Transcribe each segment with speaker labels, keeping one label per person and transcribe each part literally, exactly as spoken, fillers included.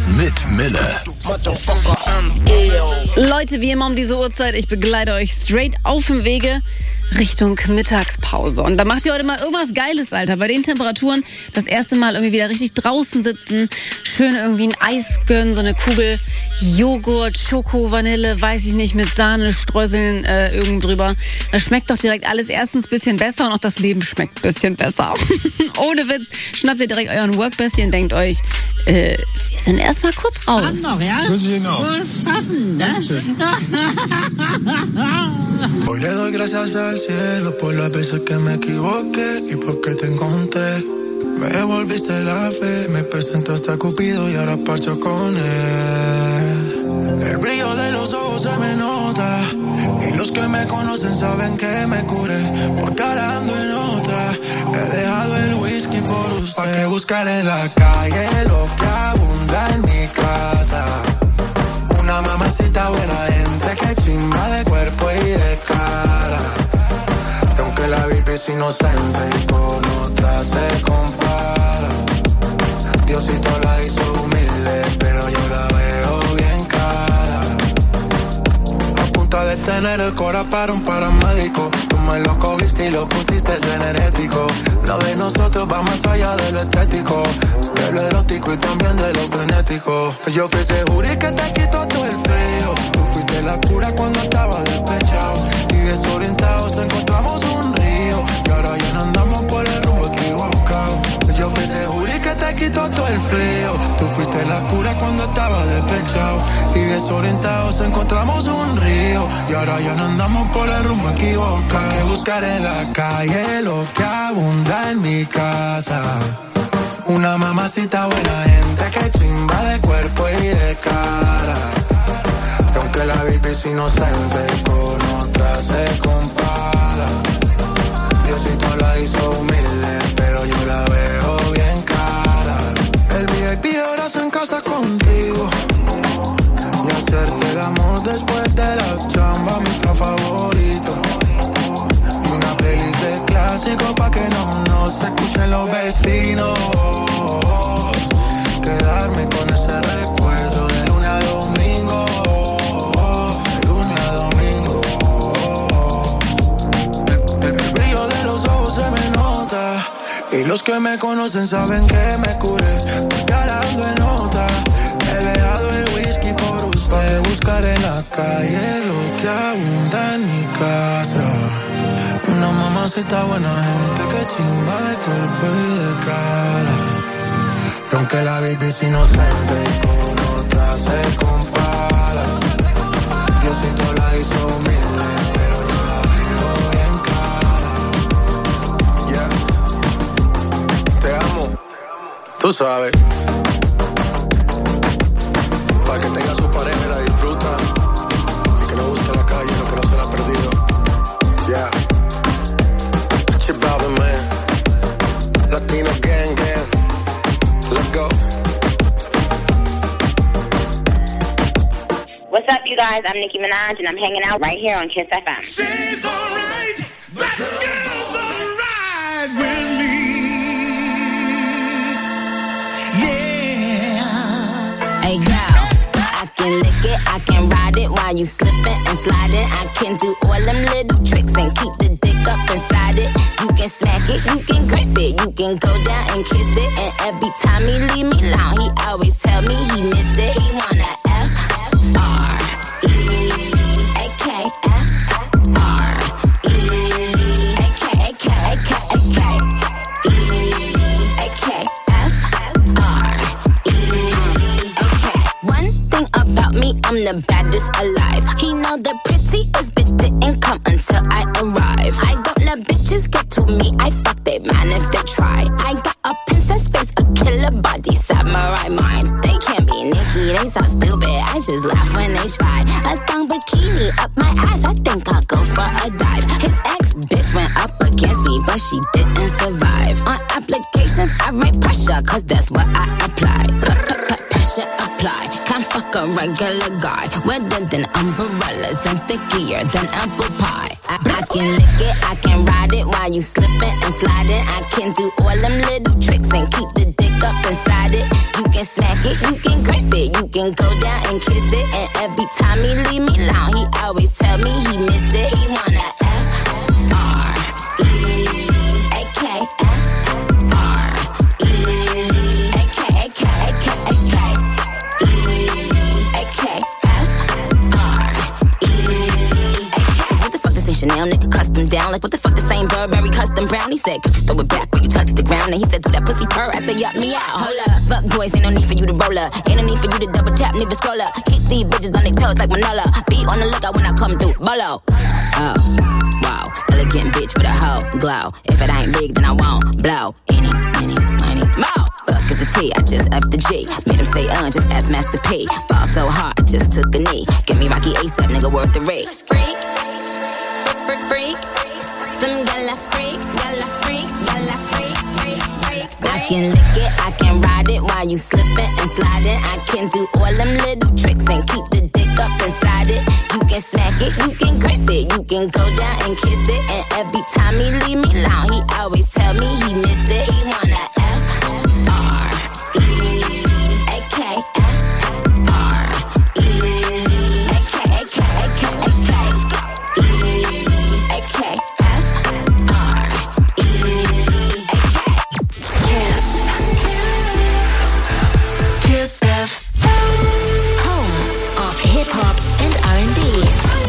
Speaker 1: Mix mit Mille.
Speaker 2: Leute, wie immer um diese Uhrzeit, ich begleite euch straight auf dem Wege Richtung Mittagspause. Und da macht ihr heute mal irgendwas Geiles, Alter. Bei den Temperaturen das erste Mal irgendwie wieder richtig draußen sitzen, schön irgendwie ein Eis gönnen, so eine Kugel Joghurt, Schoko, Vanille, weiß ich nicht, mit Sahne, Streuseln äh, irgendwo drüber. Das schmeckt doch direkt alles erstens ein bisschen besser und auch das Leben schmeckt ein bisschen besser. Ohne Witz, schnappt ihr direkt euren Workbestie und denkt euch, äh, wir sind erstmal kurz raus.
Speaker 3: Noch, ja?
Speaker 4: Wohl
Speaker 3: schaffen, ne?
Speaker 4: Hoy le doy gracias al cielo por las veces que me equivoqué y porque te encontré. Me devolviste la fe, me presentaste a Cupido y ahora parcho con él. El brillo de los ojos se me nota y los que me conocen saben que me curé. Porque ahora ando en otra, he dejado el whisky por usted. Pa' que buscar en la calle lo que abunda en mi casa. Una mamacita buena gente que chimba de cuerpo y de cara. Y aunque la vive es inocente y con otra se compara, Diosito la hizo humilde, pero yo la veo bien cara. A punta de tener el cora para un paramédico, tú me lo cogiste y lo pusiste energético. Lo de nosotros va más allá de lo estético, de lo erótico y también de lo frenético. Yo fui ese jury que te quitó todo el frío. Tú fuiste la cura cuando estaba despechado y desorientados encontramos un río. Y ahora ya no andamos por el rumbo equivocado. Yo fui ese jury que te quitó todo el frío. Tú fuiste la cura cuando estaba despechado y desorientados encontramos un río. Y ahora ya no andamos por el rumbo equivocado. Que buscar en la calle lo que abunda en mi casa. Una mamacita buena gente que chimba de cuerpo y de cara. Y aunque la baby es inocente, con otra se compara. Diosito la hizo humilde, pero yo la veo bien cara. El V I P ahora se en casa contigo y hacerte el amor después de la chamba, mi plan favorito. Y una playlist de clásicos pa' que no nos escuchen los vecinos. Quedarme con ese recuerdo de lunes a domingo, de lunes a domingo. El, el, el brillo de los ojos se me nota y los que me conocen saben que me curé. Porque ahora ando en otra, he dejado el whisky por usted. Buscar en la calle lo que abunda en mi casa. Una mamacita buena gente que chimba de cuerpo y de cara. Y aunque la baby es inocente y con otra se compara, Diosito la hizo humilde, pero yo la veo bien cara. Yeah. Te amo, tú sabes. Para que tenga su pareja y la disfruta y que no busque la calle lo que no se le ha perdido. Yeah. Chip Balvin, man. Latino gang, gang. Let's go.
Speaker 5: What's up, you guys? I'm Nicki Minaj, and I'm hanging out right here on Kiss F M.
Speaker 6: She's alright. That girl's alright with me. Yeah.
Speaker 7: Hey, girl. I can lick it, I can ride it while you slipping and sliding. I can do all them little tricks and keep the dick up inside it. You can smack it, you can grip it, you can go down and kiss it. And every time he leave me alone, he always tell me he miss it. He wanna F R E A K F R E A K A K A K A K E A K F R E A K. One thing about me, I'm the baddest alive. He know the prettiest bitch didn't come until I arrive. I don't let bitches get to me, I fuck they man if they try. I got a princess face, a killer body, samurai mind. They can't be Nicki, they so stupid, I just laugh when they try. A thong bikini up my ass, I think I'll go for a dive. His ex-bitch went up against me, but she didn't survive. On applications, I write pressure, cause that's what I apply. Pressure apply, can't fuck a regular guy. Wetter than umbrellas and stickier than apple pie. I, I can lick it, I can ride it while you slipping and sliding. I can do all them little tricks and keep the dick up inside it. You can smack it, you can grip it, you can go down and kiss it. And every time he leave me alone, he always tell me he miss it. He wanna F R E A K F R E A K A K A K A K E A K F R E A K. What the fuck is this Chanel nigga custom down? Like what the fuck the same Burberry custom brown? He said, could you throw it back when you touch the ground? And he said, do that pussy purr. I said, yup, me out. Hold up. Fuck boys, ain't no need for you to roll up. Ain't no need for you to double tap, neither scroll up. Keep these bitches on their toes like Manola. Be on the lookout when I come through. Bolo. Oh, wow. Elegant bitch with a hoe glow. If it ain't big, then I won't blow. Any, any, money, mo. Fuck is the T, I just F the G. Made him say, uh, just ask Master P. Ball so hard, I just took a knee. Get me Rocky ASAP, nigga, worth the rig. Freak, freak, freak. Some gala freak, gala freak, gala freak, freak, freak. I can lick it, I can ride it while you slipping and sliding. I can do all them little tricks and keep the dick up inside it. You can smack it, you can grip it, you can go down and kiss it. And every time he leave me alone, he always tell me he miss it. He wanna F R E A K F R E A K A K A K A K E A K F R E A K. Kiss. Kiss F M. Home of hip hop and R and B.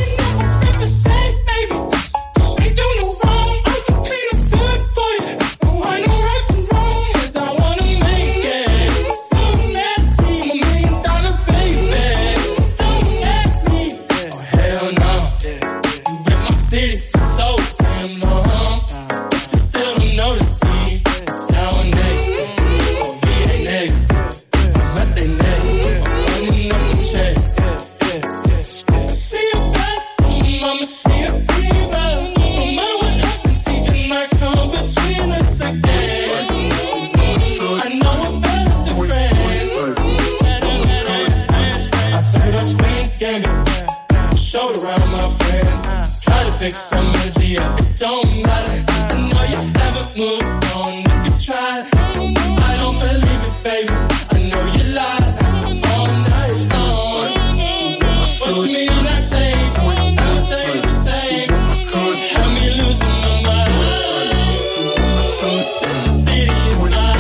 Speaker 1: Pick some energy up, it don't matter. I know you haven't moved on if you try. I don't believe it, baby. I know you lie all night long. But to me, you're not changed. I stay the same. Have me losing my mind. The city is mine.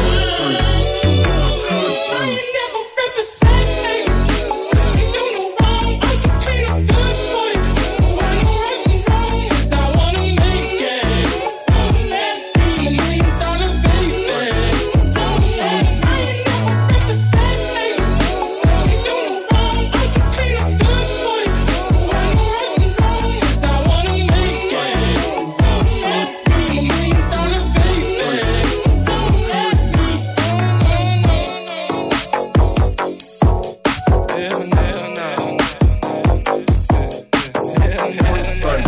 Speaker 1: I never represent me. You do no wrong. I can clean up good for you. I know right from wrong. Cause I wanna make it. I'm a million dollar baby. Don't let me. I never represent me. You do no wrong. I can clean up good for you. I know right from wrong. Cause I wanna make it. I'm a million dollar baby. Don't let me. Hell no, hell no. Hell, hell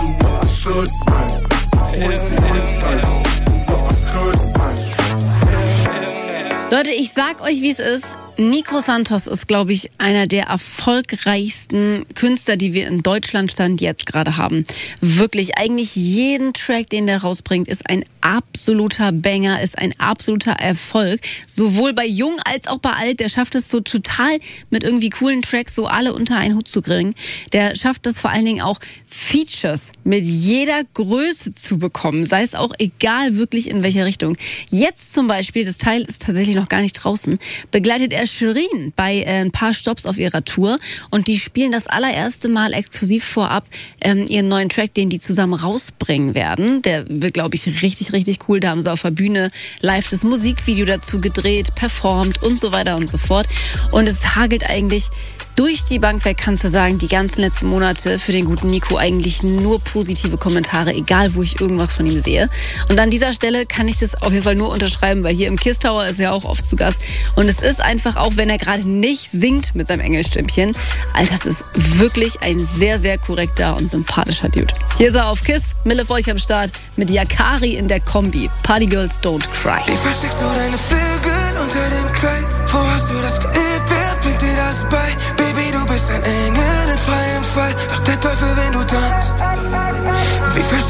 Speaker 1: no.
Speaker 2: Leute, ich sag euch, wie es ist. Nico Santos ist, glaube ich, einer der erfolgreichsten Künstler, die wir in Deutschland Stand jetzt gerade haben. Wirklich, eigentlich jeden Track, den der rausbringt, ist ein absoluter Banger, ist ein absoluter Erfolg. Sowohl bei Jung als auch bei Alt. Der schafft es so total mit irgendwie coolen Tracks so alle unter einen Hut zu kriegen. Der schafft es vor allen Dingen auch, Features mit jeder Größe zu bekommen. Sei es auch egal wirklich in welcher Richtung. Jetzt zum Beispiel, das Teil ist tatsächlich noch gar nicht draußen, begleitet er Shirin bei äh, ein paar Stops auf ihrer Tour und die spielen das allererste Mal exklusiv vorab ähm, ihren neuen Track, den die zusammen rausbringen werden. Der wird, glaube ich, richtig, richtig cool. Da haben sie auf der Bühne live das Musikvideo dazu gedreht, performt und so weiter und so fort. Und es hagelt eigentlich durch die Bank weg, kannst du sagen, die ganzen letzten Monate für den guten Nico eigentlich nur positive Kommentare, egal wo ich irgendwas von ihm sehe. Und an dieser Stelle kann ich das auf jeden Fall nur unterschreiben, weil hier im Kiss Tower ist er auch oft zu Gast. Und es ist einfach, auch wenn er gerade nicht singt mit seinem Engelstimmchen, Alter, das ist wirklich ein sehr, sehr korrekter und sympathischer Dude. Hier ist er auf Kiss, Mille für euch am Start mit Yakari in der Kombi. Party Girls Don't Cry.
Speaker 4: Wie versteckst du deine Vögel unter dem Kleid? Wo hast du das geübt? Wer bringt dir das bei? Baby, du bist ein Engel in freiem Fall. Doch der Teufel, wenn du tanzt.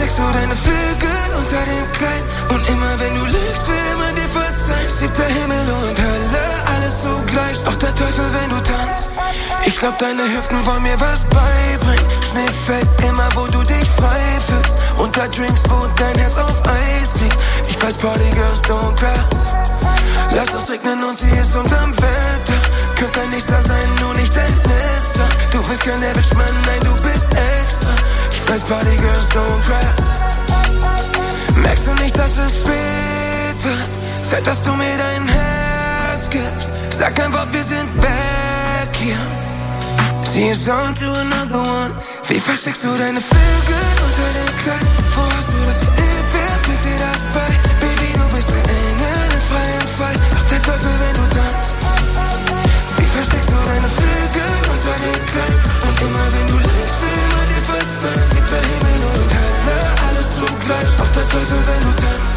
Speaker 4: versteckst du deine Flügel unter dem Kleid? Und immer wenn du lügst, will man dir verzeihen. Siebter Himmel und Hölle, alles so gleich. Doch der Teufel, wenn du tanzt. Ich glaub, deine Hüften wollen mir was beibringen. Schnee fällt immer, wo du dich frei fühlst. Unter Drinks, wo dein Herz auf Eis liegt. Ich weiß, Party Girls don't cry. Lass es regnen und sie ist unterm Wetter. Könnte ein Nächster sein, nur nicht dein Letzter. Du bist kein Average Mann, nein, du bist extra. Ich weiß, Party Girls don't cry. Merkst du nicht, dass es spät wird? Zeit, dass du mir dein Herz gibst. Sag einfach, wir sind weg hier. Sie ist on to another one. Wie versteckst du deine Flügel unter dem Kleid? Wo hast du das geübt? Wer bringt dir das bei? Baby, du bist ein Engel im freien Fall. Doch der Teufel, wenn du tanzt. Wie versteckst du deine Flügel unter dem Kleid? Und immer wenn du liegst, will man dir verzeihen. Sieht der Himmel und Hölle, alles so gleich. Doch der Teufel, wenn du tanzt.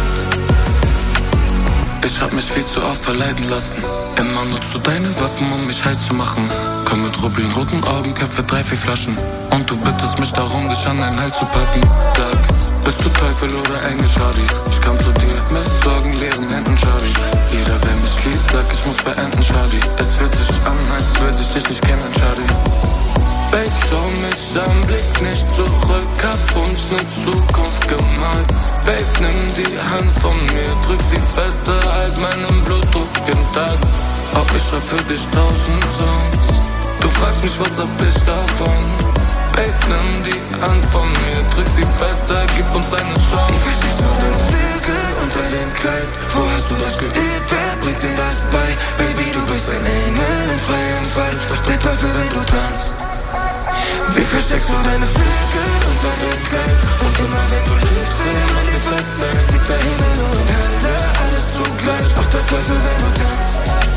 Speaker 3: Ich hab mich viel zu oft verleiten lassen. Immer nutzt du deine Waffen, um mich heiß zu machen. Komm mit rubinroten Augen, Köpfe, drei, vier Flaschen. Und du bittest mich darum, dich an deinen Hals zu packen. Sag, bist du Teufel oder Engel, Shawty? Ich komm zu dir mit Sorgen, leeren Händen, Shawty. Jeder, wer mich liebt, sagt, ich muss beenden, Shawty. Es fühlt sich an, als würde ich dich nicht kennen, Shawty. Babe, schau mich an, blick nicht zurück, hab uns ne Zukunft gemalt. Babe, nimm die Hand von mir, drück sie fester, halt meinen Blutdruck intakt. Auch ich schreib für dich tausend Songs. Du fragst mich, was hab ich davon? Babe, nimm die Hand von mir, drück sie fester, gib uns eine Chance.
Speaker 4: Wie versteckst du deine Flügel unter dem Kleid? Wo hast du das geübt? Wer bringt dir das bei? Baby, du bist ein Engel im freien Fall. Doch der Teufel, wenn du tanzt. Wie versteckst du deine Flügel unter dem Kleid? Und immer wenn du lügst, will man dir verzeihen. Sieht der Himmel und Hölle, alles so gleich. Doch der Teufel, wenn du tanzt.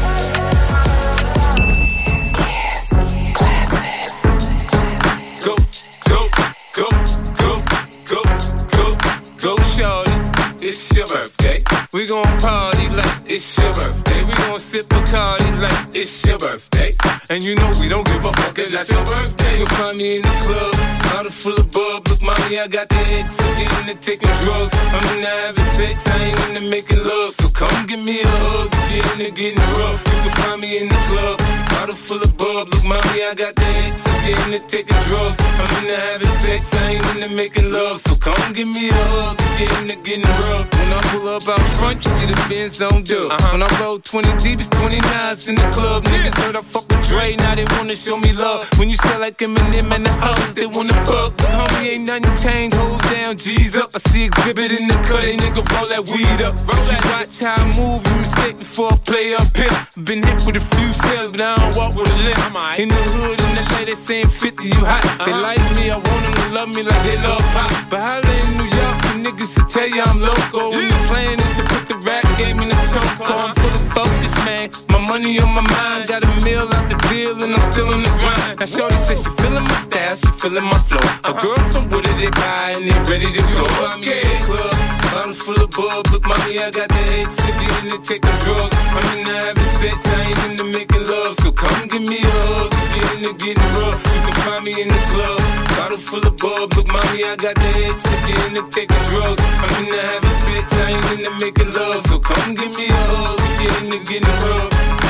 Speaker 8: Go, go, go, go, go, go, go, shorty. It's your birthday. We gon' party like it's your birthday. We gon' sip Bacardi like it's your birthday. And you know we don't give a fuck, it's not your birthday. You'll find me in the club, bottle full of bub. Look, mommy, I got the X, I'm getting to taking drugs. I'm into having sex, I ain't into making love. So come give me a hug, if you're into getting rough. You can find me in the club, bottle full of bub. Look, mommy, I got the X, I'm getting to taking drugs. I'm into having sex, I ain't into making love. So come give me a hug, if you're into getting rough. When I pull up out front, you see the Benz on dub. Uh-huh. When I roll twenty deep, it's twenty knives in the club. Niggas heard I fuck with Dre, now they wanna show me love. When you sell like Eminem and the hoes, they wanna fuck. But homie, ain't nothing changed, hold down, G's up. I see exhibit in the cut, they nigga roll that weed up. Roll that, watch how I move, you mistake before I play up here. Been hit with a few shells, but I don't walk with a limp. In the hood, in the lady saying fifty, you hot. Uh-huh. They like me, I want them to love me like they love pop. But holla in New York, the niggas will tell you I'm loco. When the plan is to put the rap game in the choke. I'm full of focus, man. My money on my mind, got a meal out the deal, and I'm still on the grind. Now shorty says she feeling my style, she feeling my flow. A girl from Wooded, they buy and they ready to go. I'm in the club, bottle full of bub. Look, mommy, I got the X, if you into taking drugs. I'm into having sex, I ain't into making love. So come give me a hug, if you into getting rough. You can find me in the club, bottle full of bub. Look, mommy, I got the X, if you into taking drugs. I'm into having sex, I ain't into making love. So come give me a hug, if you into getting rough.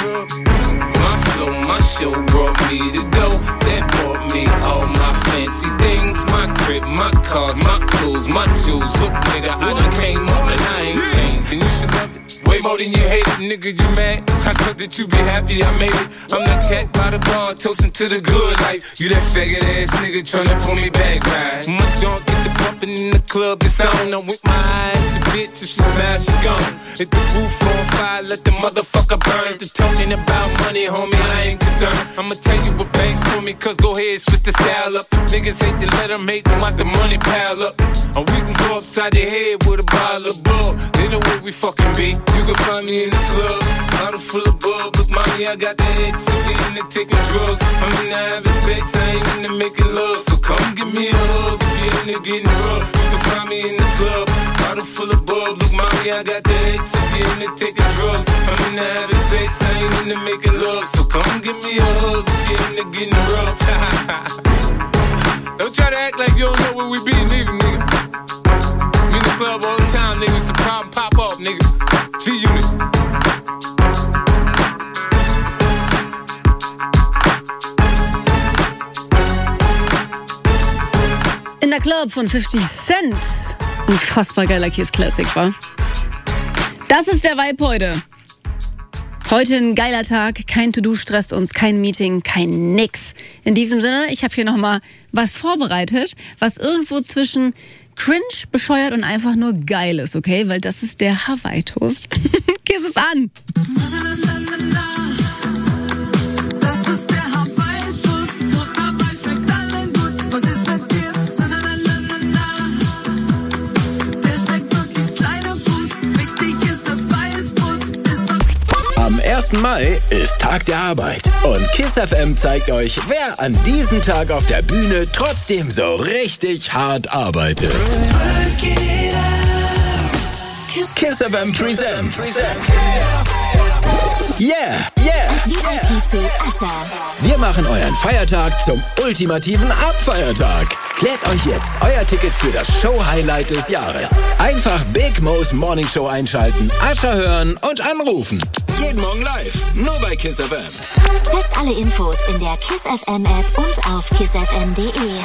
Speaker 8: My flow, my show brought me to go. That brought me all my fancy things. My crib, my cars, my clothes, my jewels. Look, nigga, I done came up and I ain't changed. And you should love it way more than you hate it. Nigga, you mad? I thought that you be happy I made it. I'm the cat by the bar, toasting to the good life. You that faggot ass nigga tryna pull me back, right? My junk get the bumpin' in the club, it's on. I'm with my eye at your bitch, if she smash, she gone. Hit the roof on fire, let the motherfucker burn. The talking about money, homie, I ain't concerned. I'ma tell you what banks to me, cause go ahead, switch the style up. If niggas hate to let them hate them, watch the money pile up. Or we can go upside the head with a bottle of bub. They know where we fucking be. You can find me in the club, bottle full of bub. Look, mommy, I got the X, if you into taking drugs. I'm into having sex, I ain't into making love. So come give me a hug, if you into getting rough. You can find me in the club, bottle full of bub. Look, mommy, I got the X, if you into taking drugs. I'm into having sex, I ain't into making love. So come give me a hug, if you into getting rough. Don't try to act like you don't know where we be, neither, nigga. club all the time, nigga. It's a problem, pop up, nigga. G-Unit.
Speaker 2: In der Club von fifty Cent. Unfassbar geiler Kiss Classic, wa? Das ist der Vibe heute. Heute ein geiler Tag, kein To-Do stresst uns, kein Meeting, kein nix. In diesem Sinne, ich habe hier nochmal was vorbereitet, was irgendwo zwischen cringe, bescheuert und einfach nur geil ist, okay? Weil das ist der Hawaii-Toast. Kiss es an!
Speaker 9: Am ersten Mai ist Tag der Arbeit und KISS F M zeigt euch, wer an diesem Tag auf der Bühne trotzdem so richtig hart arbeitet. KISS F M Presents. Yeah, yeah, yeah. Wir machen euren Feiertag zum ultimativen Abfeiertag. Klärt euch jetzt euer Ticket für das Show-Highlight des Jahres. Einfach Big Mo's Morning Show einschalten, Ascher hören und anrufen. Jeden Morgen live, nur bei KISS F M.
Speaker 7: Checkt alle Infos in der KISS F M App und auf kiss f m punkt de.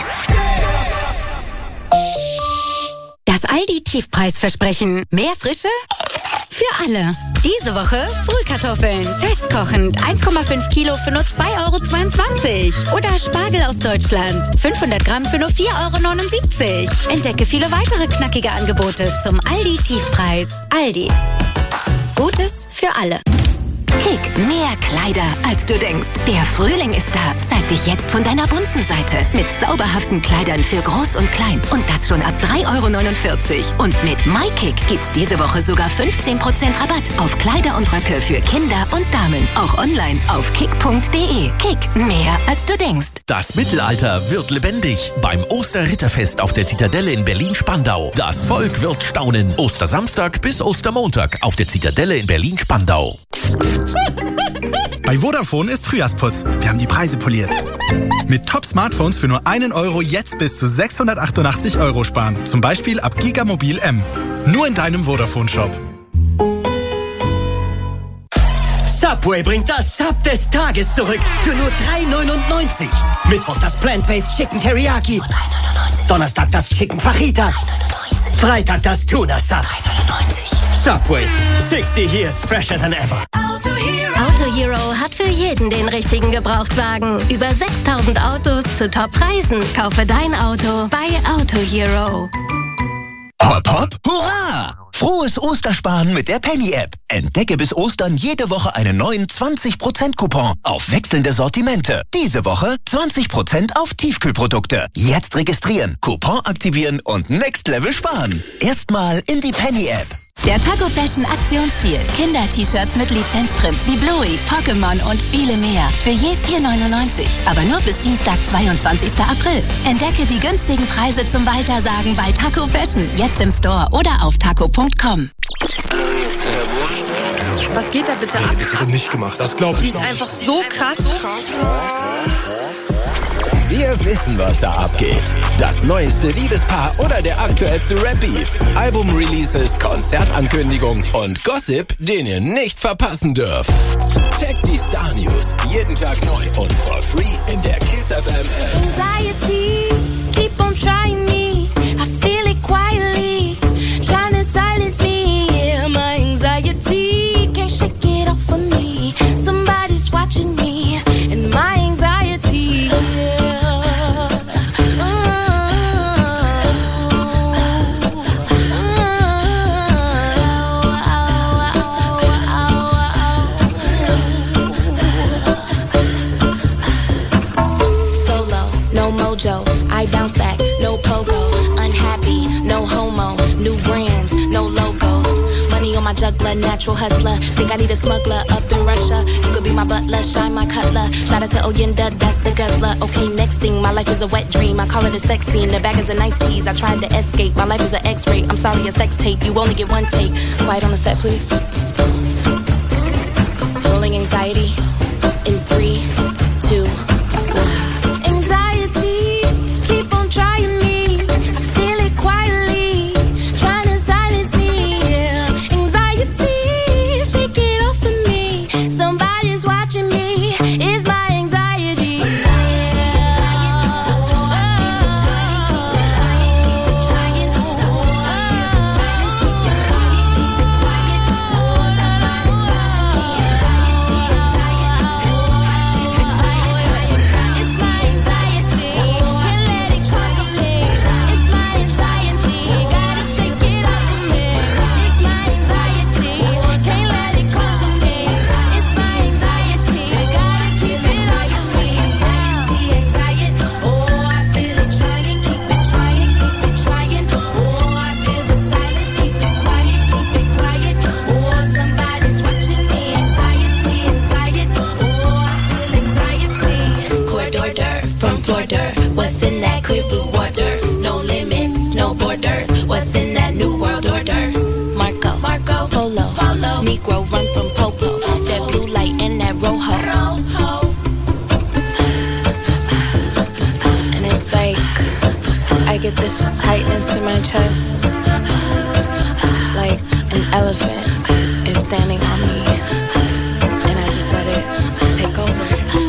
Speaker 10: Das Aldi-Tiefpreisversprechen. Mehr Frische? Für alle. Diese Woche Frühkartoffeln. Festkochend. eins Komma fünf Kilo für nur zwei Euro zweiundzwanzig. Oder Spargel aus Deutschland. fünfhundert Gramm für nur vier Euro neunundsiebzig. Entdecke viele weitere knackige Angebote zum Aldi-Tiefpreis. Aldi. Gutes für alle.
Speaker 7: Kick, mehr Kleider, als du denkst. Der Frühling ist da. Zeig dich jetzt von deiner bunten Seite. Mit zauberhaften Kleidern für Groß und Klein. Und das schon ab drei Euro neunundvierzig. Und mit MyKick gibt's diese Woche sogar fünfzehn Prozent Rabatt auf Kleider und Röcke für Kinder und Damen. Auch online auf kick punkt de. Kick, mehr als du denkst.
Speaker 11: Das Mittelalter wird lebendig beim Osterritterfest auf der Zitadelle in Berlin-Spandau. Das Volk wird staunen. Ostersamstag bis Ostermontag auf der Zitadelle in Berlin-Spandau.
Speaker 12: Bei Vodafone ist Frühjahrsputz. Wir haben die Preise poliert. Mit Top-Smartphones für nur einen Euro jetzt bis zu sechshundertachtundachtzig Euro sparen. Zum Beispiel ab Gigamobil M. Nur in deinem Vodafone-Shop.
Speaker 13: Subway bringt das Sub des Tages zurück für nur drei neunundneunzig. Mittwoch das Plant-Based Chicken Teriyaki. drei neunundneunzig. Donnerstag das Chicken Fajita. drei neunundneunzig. Freitag das Tuna Sub. drei neunundneunzig. Subway. sixty years fresher than ever.
Speaker 7: Auto Hero. Auto Hero hat für jeden den richtigen Gebrauchtwagen. Über sechstausend Autos zu Top-Preisen. Kaufe dein Auto bei Auto Hero.
Speaker 14: Hopp, hopp, hurra! Frohes Ostersparen mit der Penny-App. Entdecke bis Ostern jede Woche einen neuen zwanzig Prozent Coupon auf wechselnde Sortimente. Diese Woche zwanzig Prozent auf Tiefkühlprodukte. Jetzt registrieren, Coupon aktivieren und Next Level sparen. Erstmal in die Penny-App.
Speaker 7: Der Taco Fashion Aktionsdeal. Kinder-T-Shirts mit Lizenzprints wie Bluey, Pokémon und viele mehr. Für je vier neunundneunzig. Aber nur bis Dienstag, zweiundzwanzigsten April. Entdecke die günstigen Preise zum Weitersagen bei Taco Fashion. Jetzt im Store oder auf taco punkt com.
Speaker 15: Was geht da bitte ab?
Speaker 16: Das wird nicht gemacht, das glaube ich.
Speaker 15: Die ist einfach so krass.
Speaker 9: Wir wissen, was da abgeht. Das neueste Liebespaar oder der aktuellste Rap-Beef. Album-Releases, Konzertankündigung und Gossip, den ihr nicht verpassen dürft. Checkt die Star-News jeden Tag neu und for free in der KISS F M App.
Speaker 1: Anxiety, keep on trying me. I feel it quietly, trying to silence me. Yeah, my anxiety can't shake it off of me. Somebody's watching me, and my anxiety. Yeah. I bounce back, no pogo, unhappy, no homo, new brands, no logos, money on my juggler, natural hustler, think I need a smuggler up in Russia, you could be my butler, shine my cutler, shout out to Oyenda, that's the guzzler, okay next thing, my life is a wet dream, I call it a sex scene, the bag is a nice tease, I tried to escape, my life is an x-ray, I'm sorry a sex tape, you only get one take, quiet on the set please, rolling anxiety, in three, two, trying me, I feel it quietly, trying to
Speaker 16: get this tightness in my chest. Like an elephant is standing on me. And I just let it take over.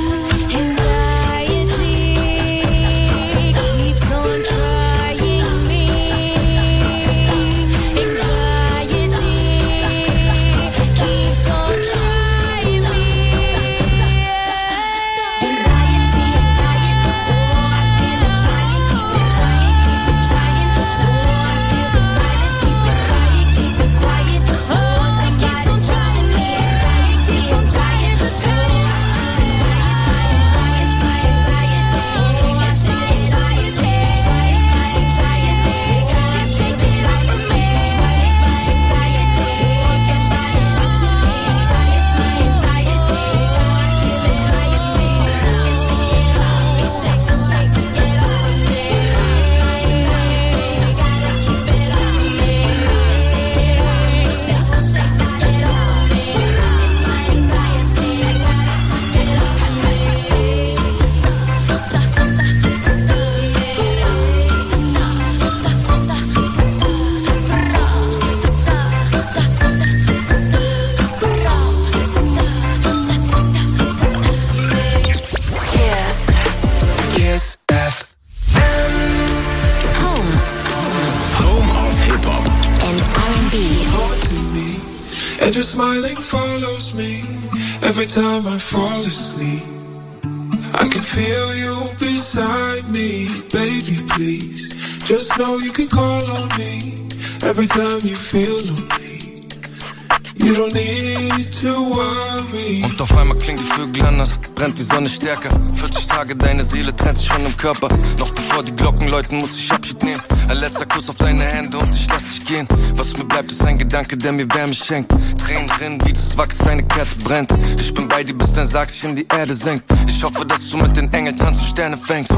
Speaker 4: And your smiling follows me every time I fall asleep. I can feel you beside me, baby, please. Just know you can call on me every time you feel lonely. You don't need to worry.
Speaker 17: Und auf einmal klingen die Vögel anders, brennt die Sonne stärker. vierzig Tage, deine Seele trennt sich von dem Körper. Noch bevor die Glocken läuten, muss ich Abschied nehmen. Ein letzter Kuss auf deine Hände und ich lass dich gehen. Was mir bleibt, ist ein Gedanke, der mir Wärme schenkt. Tränen drin, wie das Wachs, deine Kerze brennt. Ich bin bei dir, bis dein Sarg sich in die Erde senkt. Ich hoffe, dass du mit den Engeln tanzt und Sterne fängst.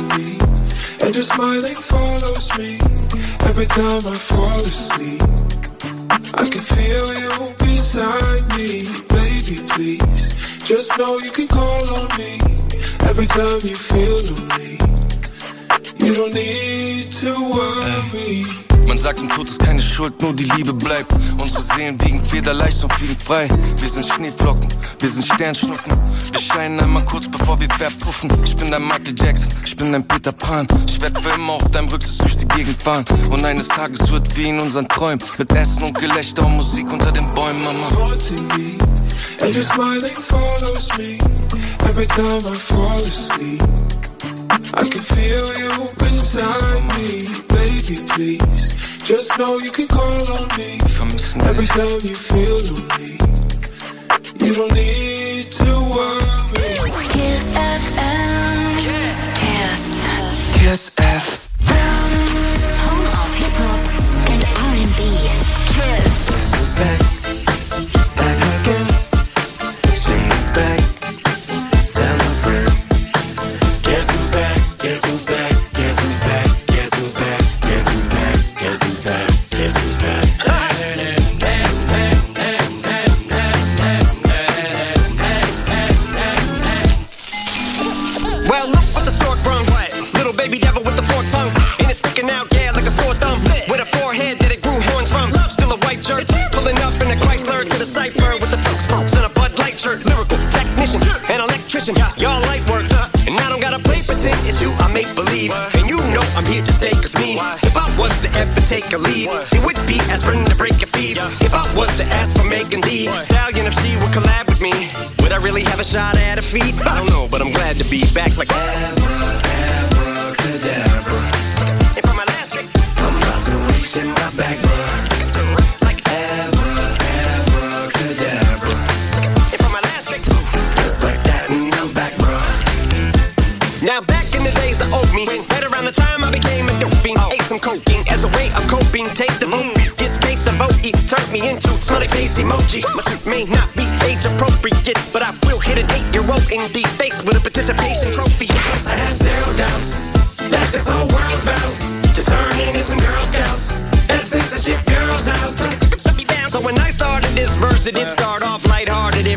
Speaker 4: And your smiling follows me every time I fall asleep. I can feel you beside me, baby, please. Just know you can call on me every time you feel lonely. You don't need to worry.
Speaker 17: Man sagt, im Tod ist keine Schuld, nur die Liebe bleibt. Unsere Seelen wiegen federleicht und fliegen frei. Wir sind Schneeflocken, wir sind Sternschnuppen. Wir scheinen einmal kurz, bevor wir verpuffen. Ich bin dein Michael Jackson, ich bin dein Peter Pan. Ich werd für immer auf deinem Rücksitz durch die Gegend fahren. Und eines Tages wird wie in unseren Träumen, mit Essen und Gelächter und Musik unter den Bäumen, Mama.
Speaker 4: And your smiling follows me every time I fall asleep. I can feel you beside me, baby, please. Just know you can call on me every time you feel lonely. You don't need to worry.
Speaker 10: Kiss F M. Kiss.
Speaker 4: Kiss F M.
Speaker 10: Home of Hip Hop and R and B. Kiss.
Speaker 4: Guess who's back? Back again. She's back. Tell a friend. Guess who's back? Guess who's back? Guess who's back? Guess who's back? Guess who's back? Guess who's back? Guess who's back?
Speaker 13: Well, look what the stork brung. Little baby devil with the forked tongue. And it's sticking out, yeah, like a sore thumb. With a forehead that it grew horns from. Still a white shirt. Pulling up in a Chrysler to the cypher with the folks smokes and a Bud Light shirt. Lyrical technician, an electrician. Y'all light work. And I don't gotta play pretend, it's you I make believe. And you know I'm here to stay, cause me, if I was to ever take a leave, it would be aspirin to break a fever. If I was to ask for Megan Thee Stallion, if she would collab with me, would I really have a shot at a feat? I don't know, but I'm glad to be back like
Speaker 4: Abracadabra.
Speaker 13: And for my last trick,
Speaker 4: I'm about to reach in my back, bruh. Like Abra, abracadabra.
Speaker 13: And for my last trick,
Speaker 4: just like that, and I'm back, bruh.
Speaker 13: Now back in the days of old me, right around the time I became a dope fiend, ate some cocaine as a way of coping. Take the vote, get the case of O E, turned me into smiley face emoji. My suit may not be age appropriate, but I will hit an eight-year-old in the face with a participation trophy.
Speaker 4: I have zero doubts that this whole world's bound to turn into some Girl Scouts and censorship girls out.
Speaker 13: So when I started this verse, it did start off lighthearted. If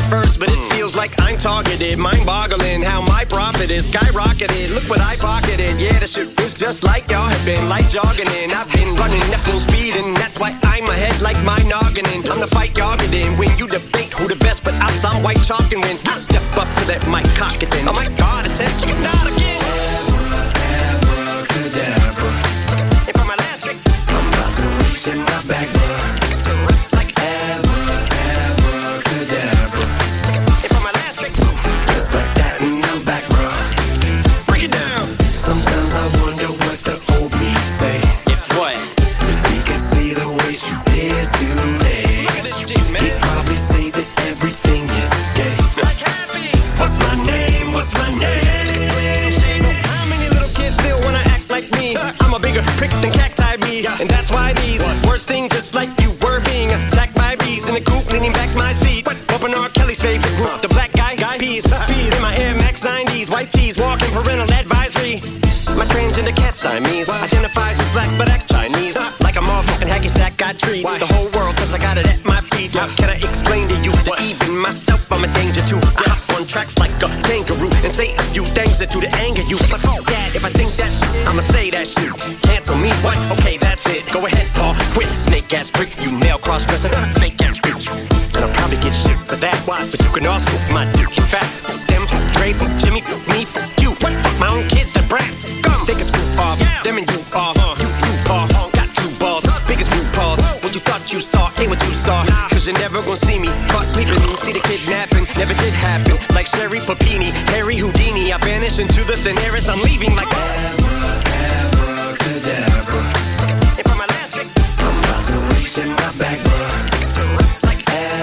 Speaker 18: first, but it feels like I'm targeted. Mind-boggling how my profit is skyrocketed. Look what I pocketed. Yeah, the shit is just like y'all have been, like jogging in. I've been running at full speed, and that's why I'm ahead like my noggin. I'm the fight y'all get in. When you debate who the best, but I'm some white chalk, and when I step up to that mic, cock it then. Oh my God, attention, you not again. Abracadabra. And for my last trick, I'm about to reach in my back, bruh. Like abra, abracadabra. And for my last trick, just like that, and I'm back, bruh. Break it down. Sometimes I wonder what the old me say. If what? Cause he can see the way she is today. Look at this G, man. He'd probably say that everything is gay. Like happy. What's my name? What's my name? So how many little kids still wanna act like me? I'm a bigger prick than cacti me, and that's why these words sting just like you were being attacked by bees in the coop, leaning back my seat. Open R. Kelly's favorite group, the black guy, guy peas. Feed in my Air Max nineties, white tees, walking parental advisory. My transgender cat Siamese identifies as black but acts Chinese. Like a motherfucking hacky sack, got treat the whole world cause I got it at my feet. How can I explain to you that even myself I'm a danger to? I hop on tracks like a kangaroo and say a few things that do to anger you. But fuck that, if I think that shit, I'ma say that shit. Cancel me, what? Okay, that's it. Go ahead, Paul, quit. Snake ass prick, you male cross-dresser, fake ass bitch. And I'll probably get shit for that. Why? But you can also my dick in fat. Them, Dre, Jimmy, me, you. What? Fuck my own kids, that brat. Gum, take a screw off. Them and you off. You two paw, got two balls. Biggest blue paws. What you thought you saw ain't what you saw. Cause you're never gonna see me caught sleeping. See the kidnapping, never did happen. Like Sherry Papini, Harry Houdini. I vanish into the thin air as I'm leaving like abracadabra. And for my last trick, I'm about to reach in my back, bruh. Like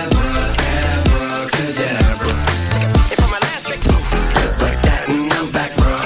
Speaker 18: abracadabra. And for my last trick, just like that, and I'm back, bruh.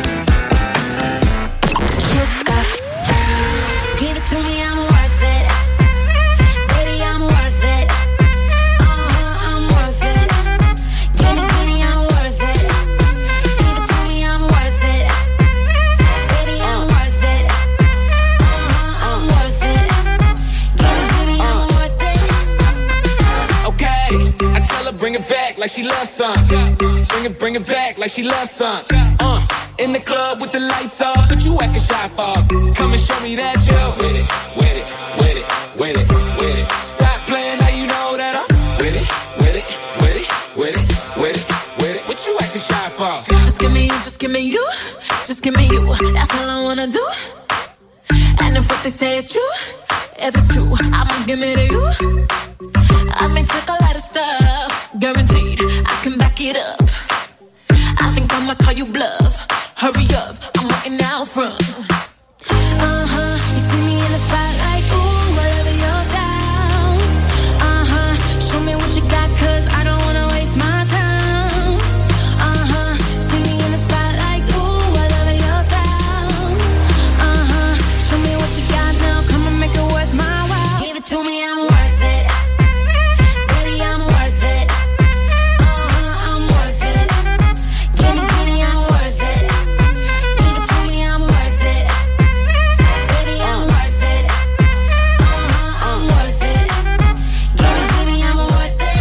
Speaker 7: Give it to me, I'm worth it. Baby, I'm worth it. Uh-huh, I'm worth it. Give me, give me, I'm worth it. Give it to me, I'm worth it. Baby, I'm worth it. Uh-huh, I'm worth it. Give me, give me, I'm worth it.
Speaker 8: Okay, I tell her bring it back like she loves some. Bring it, bring it back like she loves some. Uh, in the club with the lights off, but you acting shy for. Come and show me that you're with it, with it, with it, with it, with it. Stop playing, now you know that I'm with it, with it, with it, with it, with it, with it. What you acting shy for?
Speaker 16: Just give me you, just give me you, just give me you. That's all I wanna do. And if what they say is true, if it's true, I'ma give it to you. I may take a lot of stuff, guaranteed I can back it up. I think I'ma call you bluff. Hurry up, I'm waiting out front.
Speaker 7: Uh-huh, you see me in the spotlight, ooh, whatever your style. Uh-huh, show me what you got, cause I don't wanna waste my time. Uh-huh, see me in the spotlight, ooh, whatever your style. Uh-huh, show me what you got now, come and make it worth my while. Give it to me, I'm worth it. Baby, I'm worth it. Uh-huh, I'm worth it. Give me, give me, I'm worth it. Give it to me, I'm worth it. Baby, I'm worth it. Uh-huh, I'm worth it. Give me, give me, I'm worth it.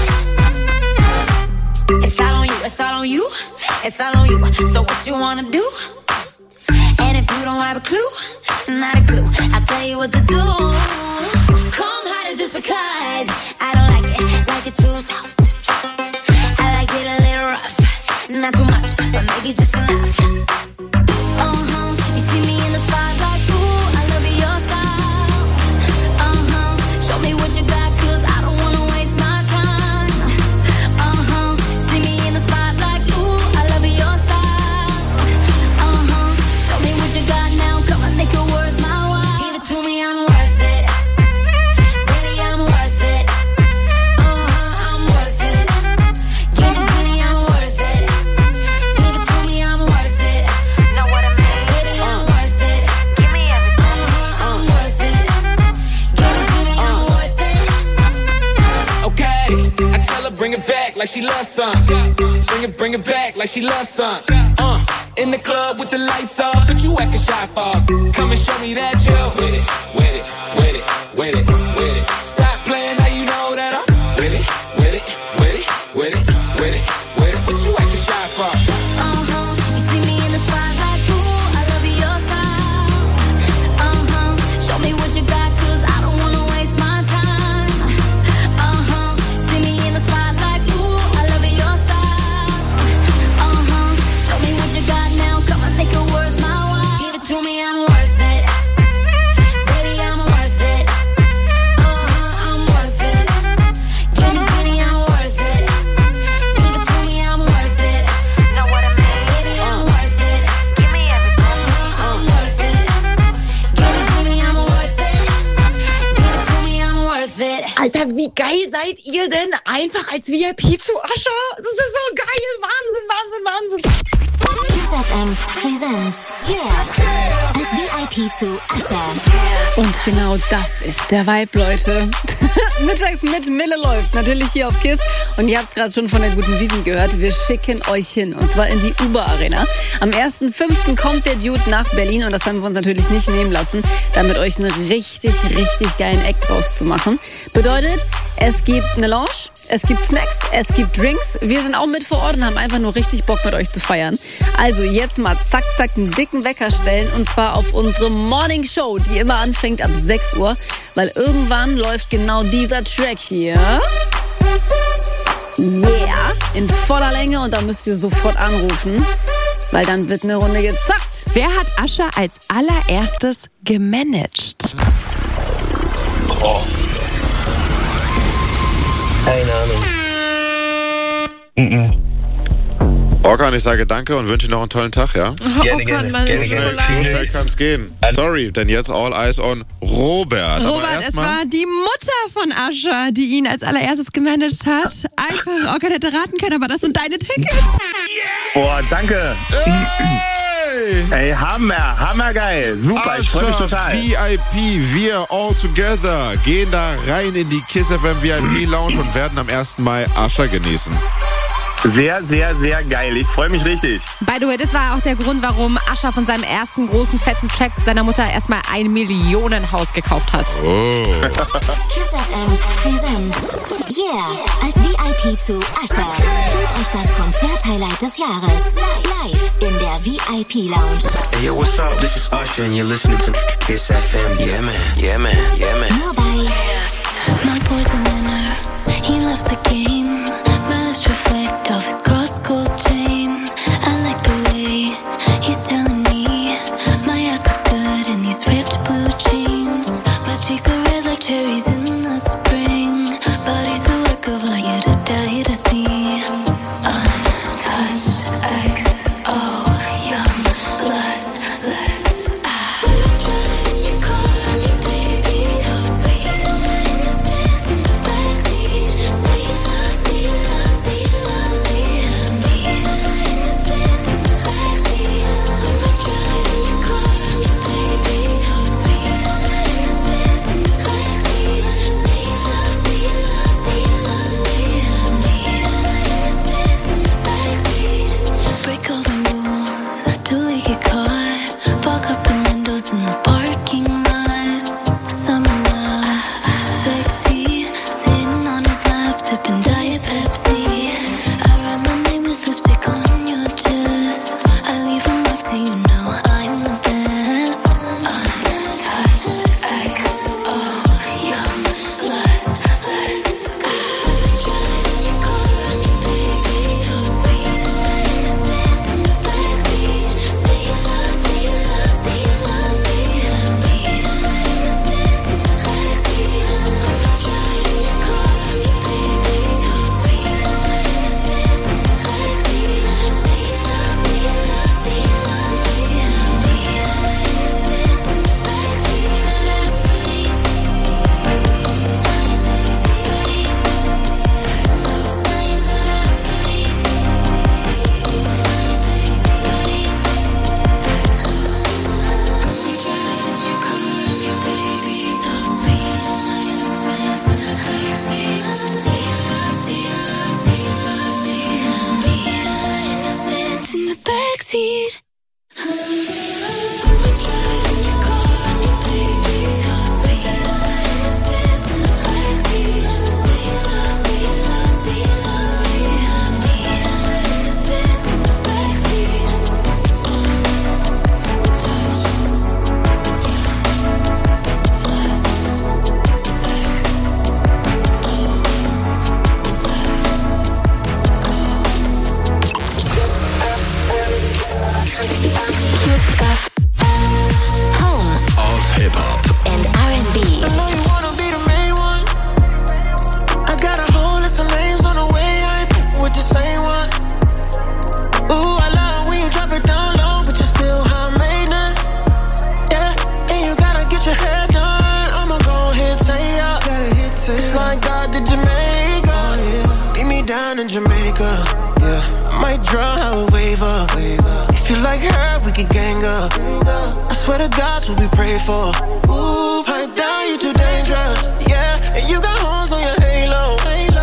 Speaker 16: It's all on you, it's all on you, it's all on you. So what you wanna do?
Speaker 7: And if you don't have a clue, not a clue, I'll tell you what to do. Come harder just because I don't like it, like it too soft. I like it a little rough, not too much, but maybe just enough. Uh-huh, you see me in the spotlight, ooh, I love your style. Uh-huh, show me what you got, cause I don't wanna waste my time. Uh-huh, see me in the spotlight, ooh, I love your style. Uh-huh, show me what you got now, come on, make it worth my while. Give it to me, I'm worth it. Baby, I'm worth it. Uh-huh, I'm worth it. Give it to me, I'm worth it. Give it to me, I'm worth it.
Speaker 16: Know what I mean?
Speaker 7: Baby, I'm worth it.
Speaker 16: Give me everything.
Speaker 7: Uh-huh, I'm worth it. Give it to me, I'm worth it.
Speaker 8: Okay, I tell her bring it back like she loves some. Bring it, bring it back like she loves some. Uh, in the club with the lights off, but you acting shy for. Come and show me that you're with it, with it, with it, with it, with it. Stop playing, now you know that I'm with it, with it, with it, with it.
Speaker 19: Alter, wie geil seid ihr denn? Einfach als V I P zu Ascha. Das ist so geil. Wahnsinn, Wahnsinn, Wahnsinn.
Speaker 7: Kiss F M presents Yeah als V I P zu Ascha.
Speaker 2: Und genau das ist der Vibe, Leute. Mittags mit Mille läuft natürlich hier auf KISS. Und ihr habt gerade schon von der guten Vivi gehört. Wir schicken euch hin. Und zwar in die Uber Arena. Am ersten fünften kommt der Dude nach Berlin. Und das haben wir uns natürlich nicht nehmen lassen, damit euch einen richtig, richtig geilen Act draus zu machen. Bedeutet, es gibt eine Lounge, es gibt Snacks, es gibt Drinks. Wir sind auch mit vor Ort und haben einfach nur richtig Bock, mit euch zu feiern. Also jetzt mal zack, zack, einen dicken Wecker stellen. Und zwar auf unsere Morning Show, die immer anfängt ab sechs Uhr. Weil irgendwann läuft genau dieser Track hier. Yeah, in voller Länge. Und da müsst ihr sofort anrufen, weil dann wird eine Runde gezackt.
Speaker 15: Wer hat Ascha als allererstes gemanagt?
Speaker 20: Oh. Keine Ahnung. Mhm.
Speaker 21: Orkan, ich sage danke und wünsche noch einen tollen Tag, ja?
Speaker 15: Oh, gerne, Orkan, Mann, es tut mir so leid.
Speaker 21: So schnell kann es gehen. Sorry, denn jetzt all eyes on Robert.
Speaker 15: Robert, es war die Mutter von Ascha, die ihn als allererstes gemanagt hat. Einfach, Orkan hätte raten können, aber das sind deine Tickets.
Speaker 20: Boah, danke. Ey, Ey Hammer, hammergeil. Super,
Speaker 21: Ascha,
Speaker 20: ich freue mich total.
Speaker 21: V I P, wir all together gehen da rein in die KISS F M V I P Lounge und werden am ersten Mai Ascha genießen.
Speaker 20: Sehr, sehr, sehr geil. Ich freue mich richtig.
Speaker 15: By the way, das war auch der Grund, warum Ascha von seinem ersten großen, fetten Check seiner Mutter erstmal ein Millionenhaus gekauft hat.
Speaker 21: Oh.
Speaker 7: Kiss F M presents Yeah als V I P zu Ascha. Holt euch das Konzert-Highlight des Jahres live in der V I P Lounge.
Speaker 18: Hey, yo, what's up? This is Usher and you're listening to Kiss F M. Yeah, man. Yeah, man. Yeah, man.
Speaker 7: Nur bei
Speaker 16: My boy's a winner. He loves the game. My lips reflect off his cross gold chain. I like the way he's telling me my ass looks good in these ripped blue jeans. My cheeks are red like cherries in the spring. Body's a work of art, you to die to see. Untouched X O, young, lustless. Ah, driving your car, me baby, so sweet. Innocence in the backseat. See love, see love, see lovely. Me, innocence in the backseat. Driving your car, me baby, so sweet. Innocence in the backseat. See love, see love, see lovely. Me, innocence in the backseat. Break all the rules, do we get caught? Fog up the windows in the parking lot. Summer love, sexy, sitting on his lap, sipping Diet Pepsi. I write my name with lipstick on your chest. I leave a mark so you know I'm the best. Untouched X O, young, lustless. Driving your car, me baby, so sweet. Innocence in the backseat. See love, see love, see lovely. Me, innocence in the backseat. Driving your car, me baby, so sweet. Innocence in the backseat. See love, see love, see lovely. Me, innocence in the in the backseat. Kiss
Speaker 18: like her, we could gang up. I swear to God's what we pray for. Ooh, pipe down, you too dangerous. Yeah, and you got horns on your halo.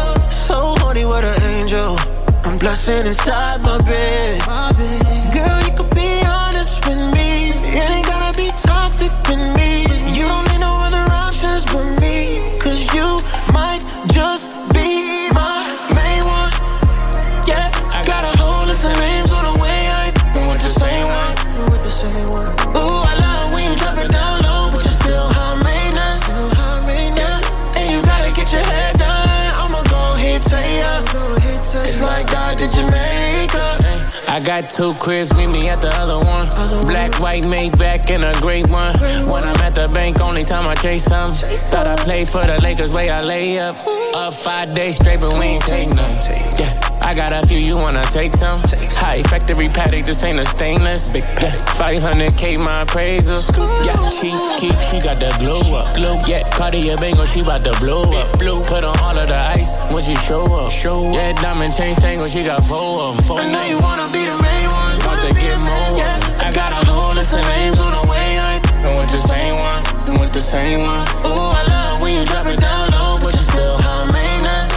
Speaker 18: So horny, what an angel. I'm blushing inside my bed. Girl, you could be honest with me. It ain't gotta be toxic with me. You don't need no other options but me. Cause you might just be my main one. Yeah, I got a whole list of names on the way. I ain't been with the same one. Been with the same one. Ooh, I love when you drop it down low, but you're still high maintenance. Still high maintenance. Yeah, and you gotta get your hair done. I'ma go ahead, tell ya. It's like God did Jamaica.
Speaker 5: I got two cribs, meet me at the other one. Black, white, made back in a great one. When I'm at the bank, only time I chase some. Thought I played for the Lakers, way I lay up. Up five days straight, but we ain't take none. Yeah, I got a few, you wanna take some? High factory paddock, this ain't a stainless. Big yeah, five hundred K my appraisal. Yeah, she keep, she got the glow up. Yeah, Cartier Bango, she bout to blow up. Put on all of the ice when she show up. Yeah, diamond chain tango, she got four of them.
Speaker 18: I know you wanna be the main one.
Speaker 5: About to get more.
Speaker 18: Yeah, I got a whole list of names on the way. I ain't been with the same one.
Speaker 5: Been with the same one.
Speaker 18: Ooh, I love when you drop it down low, but you're still high maintenance.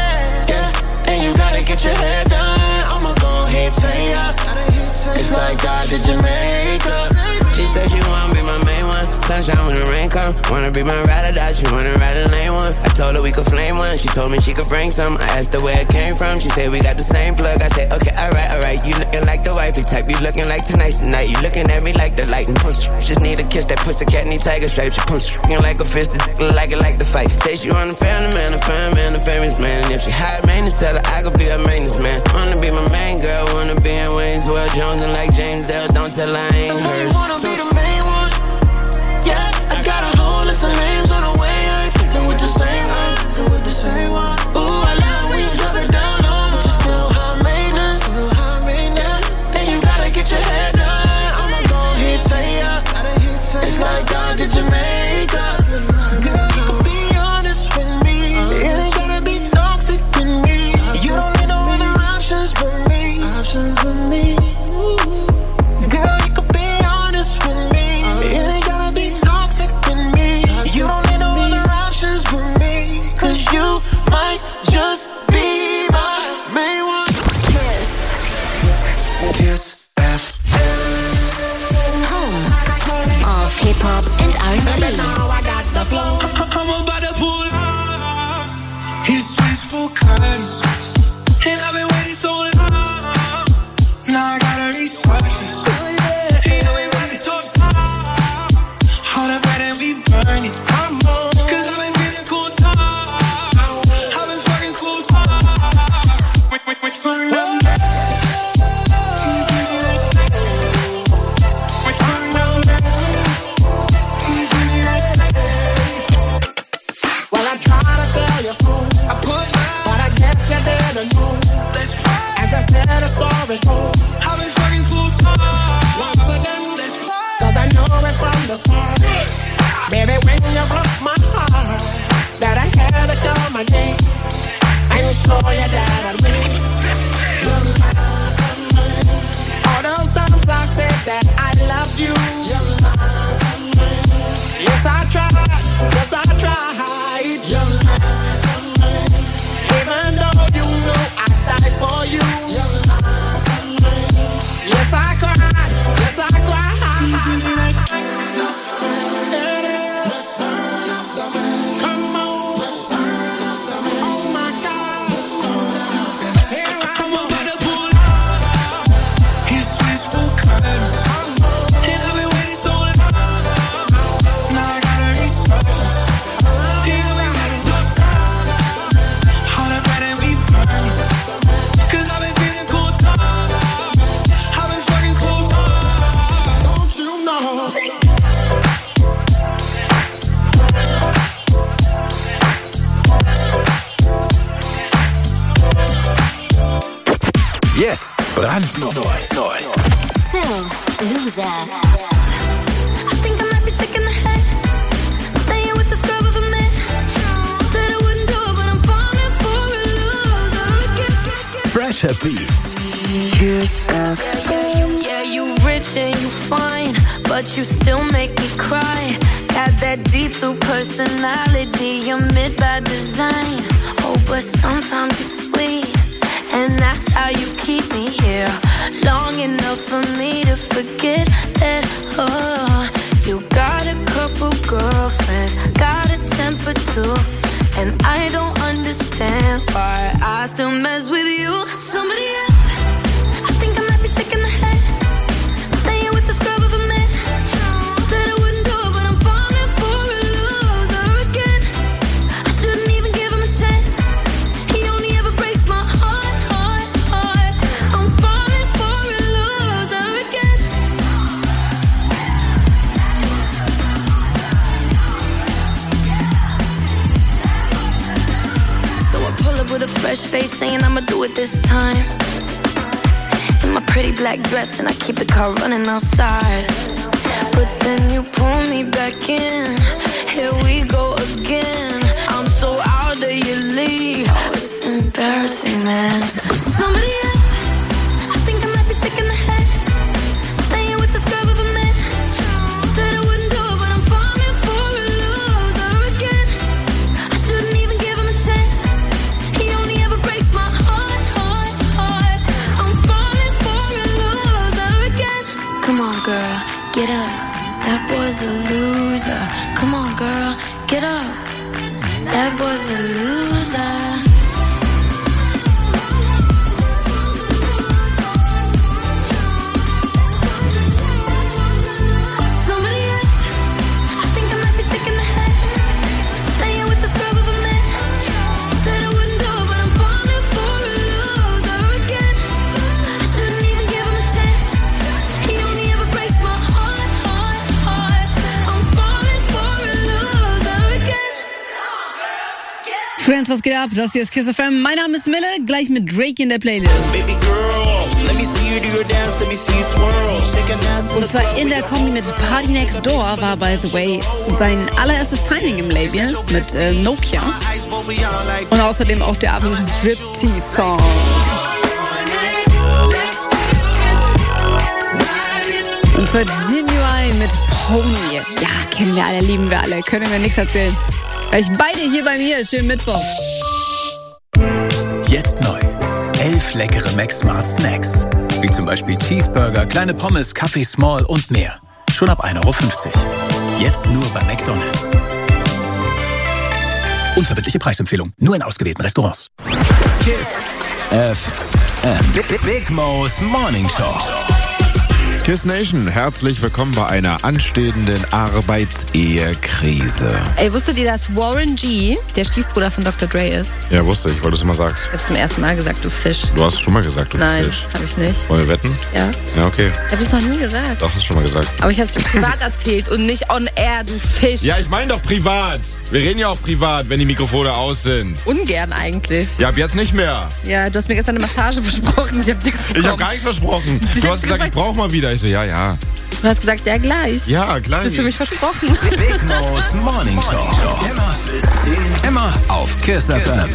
Speaker 18: Yeah, and you gotta get your hair done. I'ma go ahead, tell ya. It's like God did Jamaica.
Speaker 22: She said she wanna be my main one. Sunshine when the rain come. Wanna be my ride or die. She wanna ride a lane one. I told her we could flame one. She told me she could bring some. I asked her where it came from. She said we got the same plug. I said okay, alright, alright. You looking like the wifey type. You looking like tonight's the night. You looking at me like the light and push. Just need a kiss. That pussy cat need tiger stripes. She push. Looking like a fist. Like it like the fight. Say she want a family man, a fine man, a famous man. And if she high maintenance, tell her I could be her maintenance man. Wanna be my main girl. Wanna be in Wayne's World Jones and like James L. Don't tell her I ain't hers.
Speaker 18: Wanna be the main one. Yeah, I got a whole list of names on the way. I ain't fucking with the same one. Fucking with the same one. Ooh, I love when you drop it down low, but you're still high maintenance. Still high maintenance. And you gotta get your hair done. I'ma go ahead, tell ya. It's like God did Jamaica. Girl, you can be honest with me. It ain't gotta be toxic with me. You don't need no other options but me. Options but me. Girl, you can be honest with me. It ain't gotta be toxic with me. You don't need no other options but me. Cause you might just be my main one. Kiss.
Speaker 9: Kiss F M.
Speaker 10: Home of hip hop and R and B.
Speaker 6: Now I got the flow. I'm about to pull up. His wishful cuts. And I've been waiting so long. Now I gotta resurface. You know we ready to stop. All the bread and we burn it. I'm on. Cause I've been feeling cool time. I've been fucking cool time. Wait, wait, wait, turn up. Can you give me that? Wait, turn up. Can you give me that? Well, I try to tell you smooth. I put my, but I guess you didn't know. As I said, the story goes. I've been fucking cool time. Once again, cause I know it from the start. Baby, when you broke my heart, that I had to come again and show you that I'd win. All those times I said that I loved you. Yes, I tried. Yes, I tried. Even though you know I died for you. Yes, I cried. Yes, I cried. Come on. Oh my God. Here I'm about to pull up. His wishful cuts. And I've been waiting so long. Now I gotta resurface. Here we ready to start. All the bread and we burn. Cause I've been feeling cool time. I've been fucking cool time. Don't you know?
Speaker 9: Jetzt brandneu. Neu.
Speaker 10: Sil, Loser.
Speaker 16: I think I might be sick in the head. Staying with the scrub of a man. Said I wouldn't do it, but I'm falling for a loser.
Speaker 9: Fresher Beats.
Speaker 18: Kiss F M.
Speaker 16: Yeah, you watching you fine, but you still make me cry. Got that D two personality, you're mid by design. Oh, but sometimes you're sweet, and that's how you keep me here. Long enough for me to forget that, oh, you got a couple girlfriends, got a temper too, and I don't understand why I still mess with you. Somebody else, I think I might be sick in the head, staying with the scrub of a man. Said I wouldn't do it, but I'm falling for a loser again. I shouldn't even give him a chance. He only ever breaks my heart, heart, heart. I'm falling for a loser again. So I pull up with a fresh face, saying I'ma do it this time. In my pretty black dress, and I keep the car running outside. But then you pull me back in. Here we go again. I'm so out of your league. Oh, it's embarrassing, man. Somebody else, I think I might be sick in the head, staying with the scrub of a man. Said I wouldn't do it, but I'm falling for a loser again. I shouldn't even give him a chance. He only ever breaks my heart, heart, heart. I'm falling for a loser again. Come on, girl, get up. That boy's a loser. Come on, girl, get up. That boy's a loser. Somebody else, I think I might be sick in the head, staying with the scrub of a man. Said I wouldn't do it, but I'm falling for a loser again. I shouldn't even give him a chance. He only ever breaks my heart, heart, heart. I'm falling for a loser again.
Speaker 2: Friends, was geht ab? Das hier ist Kiss F M. Mein Name ist Mille, gleich mit Drake in der Playlist.
Speaker 3: Baby girl, let me see you do your dance, let me see you twirl. Shake an ass
Speaker 2: Und zwar in der Kombi mit Party Next Door war, by the way, sein allererstes Signing im Label mit äh, Nokia. Und außerdem auch der absolute Striptease-Song. Und für Genuine mit Pony. Ja, kennen wir alle, lieben wir alle. Können wir nichts erzählen. Euch beide hier bei mir. Schönen Mittwoch.
Speaker 9: Jetzt neu. Elf leckere Max Smart Snacks. Wie zum Beispiel Cheeseburger, kleine Pommes, Kaffee Small und mehr. Schon ab ein Euro fünfzig. Jetzt nur bei McDonald's. Unverbindliche Preisempfehlung. Nur in ausgewählten Restaurants. Kiss F M. Big, Big Mo's Morning Show.
Speaker 21: Kiss Nation, herzlich willkommen bei einer anstehenden Arbeitsehekrise.
Speaker 11: Ey, wusstet ihr, dass Warren G der Stiefbruder von Doktor Dre ist?
Speaker 21: Ja, wusste ich, weil du es immer sagst.
Speaker 11: Ich hab's zum ersten Mal gesagt, du Fisch.
Speaker 21: Du hast es schon mal gesagt, du
Speaker 11: Nein,
Speaker 21: Fisch.
Speaker 11: Nein, hab ich nicht.
Speaker 21: Wollen wir wetten?
Speaker 11: Ja.
Speaker 21: Ja, okay.
Speaker 11: Ich hab das noch nie gesagt.
Speaker 21: Doch, hast du schon mal gesagt.
Speaker 11: Aber ich hab's dir privat erzählt und nicht on air, du Fisch.
Speaker 21: Ja, ich meine doch privat. Wir reden ja auch privat, wenn die Mikrofone aus sind.
Speaker 11: Ungern eigentlich.
Speaker 21: Ja, ab jetzt nicht mehr.
Speaker 11: Ja, du hast mir gestern eine Massage versprochen, ich hab nichts bekommen.
Speaker 21: Ich hab gar nichts versprochen. Du hast gesagt, ich brauch mal wieder. Ich so, ja, ja.
Speaker 11: Du hast gesagt, ja, gleich.
Speaker 21: Ja, gleich.
Speaker 11: Du hast für mich versprochen.
Speaker 9: Big Mo's Morning Show. Immer, immer auf Kiss F M.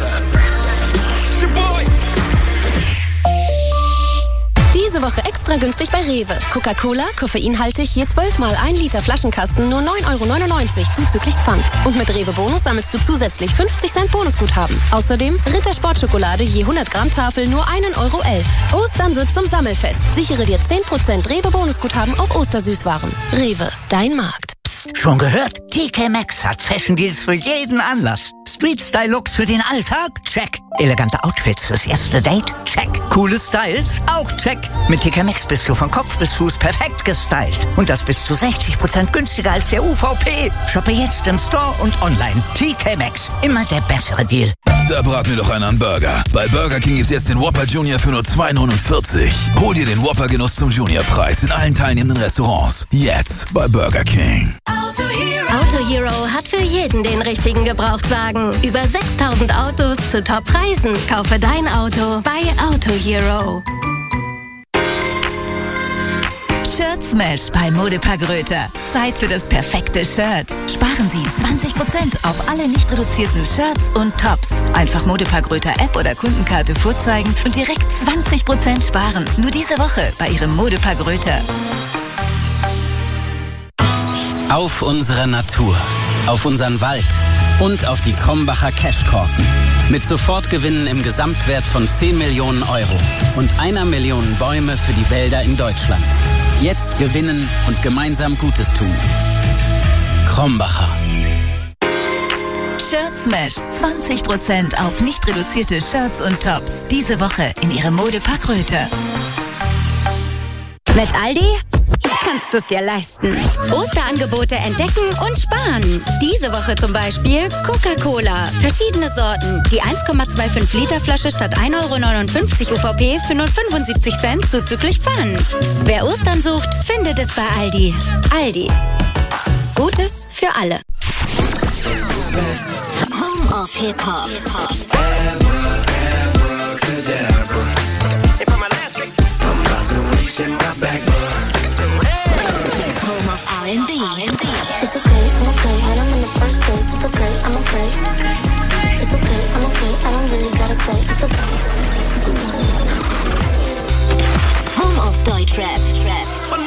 Speaker 23: Diese Woche extra günstig bei Rewe. Coca-Cola, koffeinhaltig, je zwölf mal ein Liter Flaschenkasten, nur neun Euro neunundneunzig zuzüglich Pfand. Und mit Rewe Bonus sammelst du zusätzlich fünfzig Cent Bonusguthaben. Außerdem Ritter Sportschokolade je hundert Gramm Tafel nur ein Euro elf. Ostern wird zum Sammelfest. Sichere dir zehn Prozent Rewe Bonusguthaben auf Ostersüßwaren. Rewe, dein Markt.
Speaker 24: Schon gehört? T K Maxx hat Fashion Deals für jeden Anlass. Street-Style-Looks für den Alltag? Check. Elegante Outfits fürs erste Date? Check. Coole Styles? Auch check. Mit T K Maxx bist du von Kopf bis Fuß perfekt gestylt. Und das bis zu sechzig Prozent günstiger als der U V P. Shoppe jetzt im Store und online. T K Maxx. Immer der bessere Deal.
Speaker 25: Da brat mir doch einer einen Burger. Bei Burger King gibt's jetzt den Whopper Junior für nur zwei neunundvierzig. Hol dir den Whopper-Genuss zum Juniorpreis in allen teilnehmenden Restaurants. Jetzt bei Burger King.
Speaker 23: Auto Hero. Auto Hero hat für jeden den richtigen Gebrauchtwagen. Über sechstausend Autos zu Top-Preisen. Kaufe dein Auto bei Auto Hero.
Speaker 10: Shirt Smash bei Modepark Röther. Zeit für das perfekte Shirt. Sparen Sie zwanzig Prozent auf alle nicht reduzierten Shirts und Tops. Einfach Modepark Röther App oder Kundenkarte vorzeigen und direkt zwanzig Prozent sparen. Nur diese Woche bei Ihrem Modepark Röther.
Speaker 1: Auf unsere Natur, auf unseren Wald und auf die Krombacher Cashkorken. Mit Sofortgewinnen im Gesamtwert von zehn Millionen Euro und einer Million Bäume für die Wälder in Deutschland. Jetzt gewinnen und gemeinsam Gutes tun. Krombacher.
Speaker 4: Shirt Smash. zwanzig Prozent auf nicht reduzierte Shirts und Tops. Diese Woche in ihrem Modepark Röthe.
Speaker 10: Mit Aldi kannst du es dir leisten. Osterangebote entdecken und sparen. Diese Woche zum Beispiel Coca-Cola. Verschiedene Sorten. Die eins Komma fünfundzwanzig Liter Flasche statt ein Euro neunundfünfzig U V P für nur fünfundsiebzig Cent zuzüglich Pfand. Wer Ostern sucht, findet es bei Aldi. Aldi. Gutes für alle.
Speaker 4: Home of Hip Hop. Home of R and B.
Speaker 12: It's okay, I'm okay. Had them in the first place. It's okay, I'm okay. It's okay, I'm okay. I don't really gotta say it's okay.
Speaker 4: Home of Deutschrap. Rap.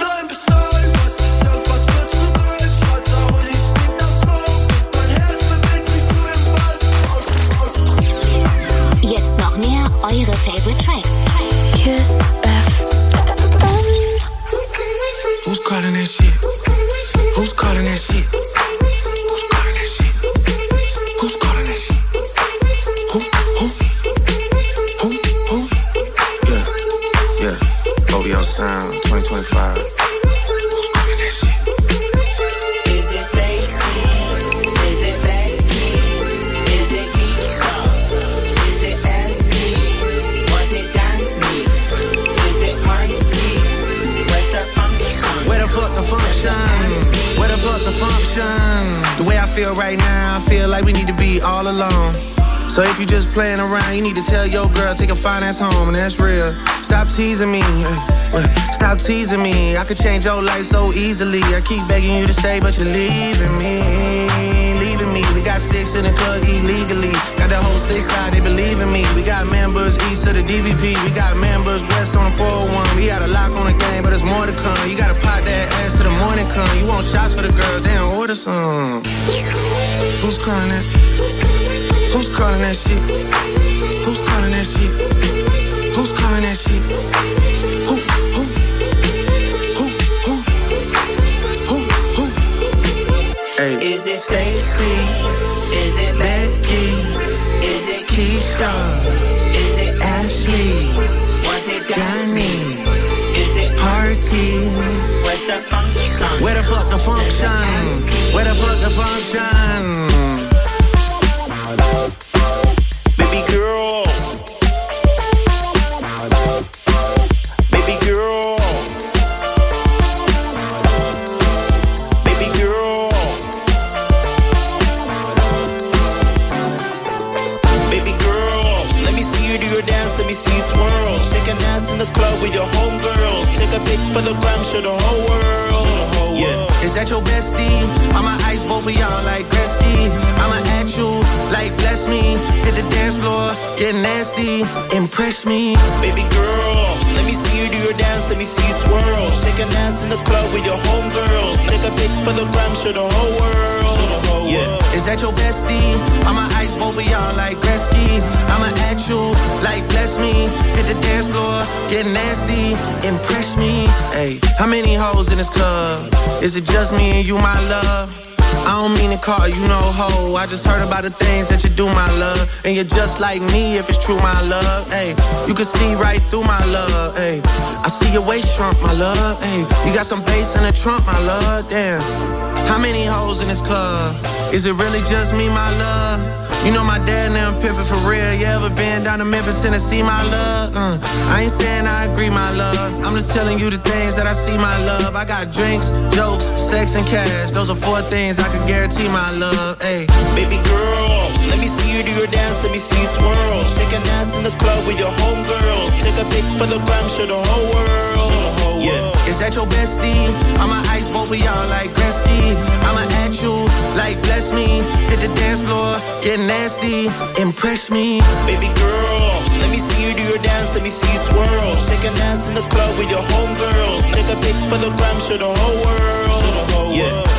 Speaker 4: Jetzt noch mehr eure Favorite Tracks.
Speaker 12: Kiss
Speaker 6: Who's calling that shit? Who's calling that shit? Who's calling that shit? Who's calling that shit? Who? Who? Who? Who? Yeah, yeah. O V O Sound twenty twenty-five. Who's calling that shit?
Speaker 5: Is it Stacy? Is it Becky? Is it Keisha? Is it Andy? Was it Danny? Is it Marty? Where's the function?
Speaker 6: Where the fuck the function? Where the fuck the function? The way I feel right now, I feel like we need to be all alone. So if you just playing around, you need to tell your girl, take a fine ass home, and that's real. Stop teasing me, stop teasing me. I could change your life so easily. I keep begging you to stay, but you're leaving me, leaving me. We got sticks in the club illegally. Got the whole six side, they believe in me. We got members east of the D V P. We got members west on the four oh one. We got a lock on the game, but there's more to come. You gotta pop that ass till the morning come. You want shots for the girls, they don't order some. Who's calling that? Who's calling that shit? Who's calling that shit? Who's calling that shit? Who, who, who, who, who, who? Hey.
Speaker 5: Is it Stacy? Is it Becky? Is it Keisha? Is it Ashley? Was it Danny? Is it Party? Where's the function?
Speaker 6: Where the fuck the function? Where the fuck the function?
Speaker 3: Baby girl, baby girl, baby girl, baby girl. Let me see you do your dance, let me see you twirl. Shake an ass in the club with your homegirls. Take a pic for the gram, show the whole world. Yeah.
Speaker 6: Is that your bestie? I'ma ice both of y'all like Gretzky. I'ma at you like bless me. Hit the dance floor, get nasty, impress me.
Speaker 3: Baby girl, let me see you do your dance, let me see you twirl. Shake an ass in the club with your homegirls. Take a pic for the gram, show the whole world. Yeah.
Speaker 6: Is that your bestie? I'ma ice both of y'all like Gretzky. I'ma at you like bless me. Hit the dance floor, get nasty, impress me. Hey, how many hoes in this club? Is it just me and you, my love? I don't mean to call you no hoe. I just heard about the things that you do, my love. And you're just like me if it's true, my love. Hey, you can see right through my love. Hey, I see your waist shrunk, my love. Hey, you got some bass in the trunk, my love. Damn. How many hoes in this club? Is it really just me, my love? You know my dad now I'm pimping for real. You ever been down to Memphis, Tennessee, my love? Uh, I ain't saying I agree, my love. I'm just telling you the things that I see, my love. I got drinks, jokes, sex, and cash. Those are four things I can guarantee, my love. Hey,
Speaker 3: baby girl, let me see you do your dance, let me see you twirl. Shake an ass in the club with your homegirls. Take a pic for the gram, show the whole world. Yeah.
Speaker 6: Is that your bestie? I'ma ice both of y'all like Gretzky. I'ma at you like bless me. Hit the dance floor, get nasty, impress me.
Speaker 3: Baby girl, let me see you do your dance, let me see you twirl. Shake an ass in the club with your homegirls. Take a pic for the gram, show the whole world. Yeah.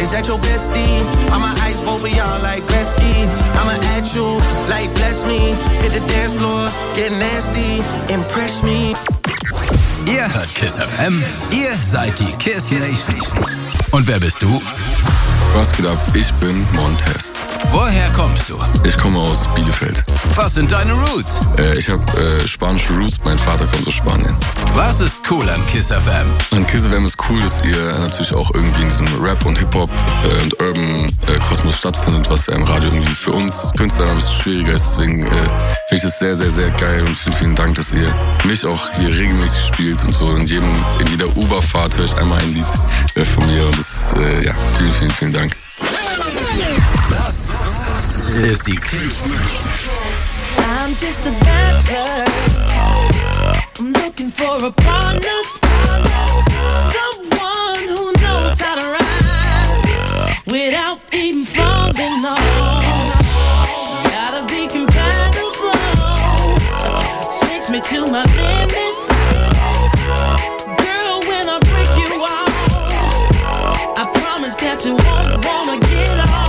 Speaker 3: Is that your bestie? I'ma ice both of y'all like Gretzky. I'ma at you like bless me. Hit the dance floor, get nasty, impress me.
Speaker 25: Ihr hört Kiss F M, ihr seid die Kiss Nation. Und wer bist du?
Speaker 8: Was geht ab? Ich bin Montez.
Speaker 25: Woher kommst du?
Speaker 8: Ich komme aus Bielefeld.
Speaker 25: Was sind deine Roots?
Speaker 8: Äh, ich habe äh, spanische Roots, mein Vater kommt aus Spanien.
Speaker 25: Was ist cool an Kiss F M?
Speaker 8: An Kiss F M ist cool, dass ihr natürlich auch irgendwie in diesem Rap und Hip-Hop äh, und Urban-Kosmos äh, stattfindet, was ja im Radio irgendwie für uns Künstler ein bisschen schwieriger ist. Deswegen äh, finde ich das sehr, sehr, sehr geil und vielen, vielen Dank, dass ihr mich auch hier regelmäßig spielt und so. In, jedem, in jeder Uber-Fahrt höre ich einmal ein Lied äh, von mir und das, äh, ja, vielen, vielen, vielen Dank.
Speaker 25: Das ist die Kiss.
Speaker 16: I'm just a dancer. I'm looking for a partner. Someone who knows how to ride without even falling off. Gotta be compatible. Takes me to my limits. Girl, when I break you off, I promise that you won't wanna get off.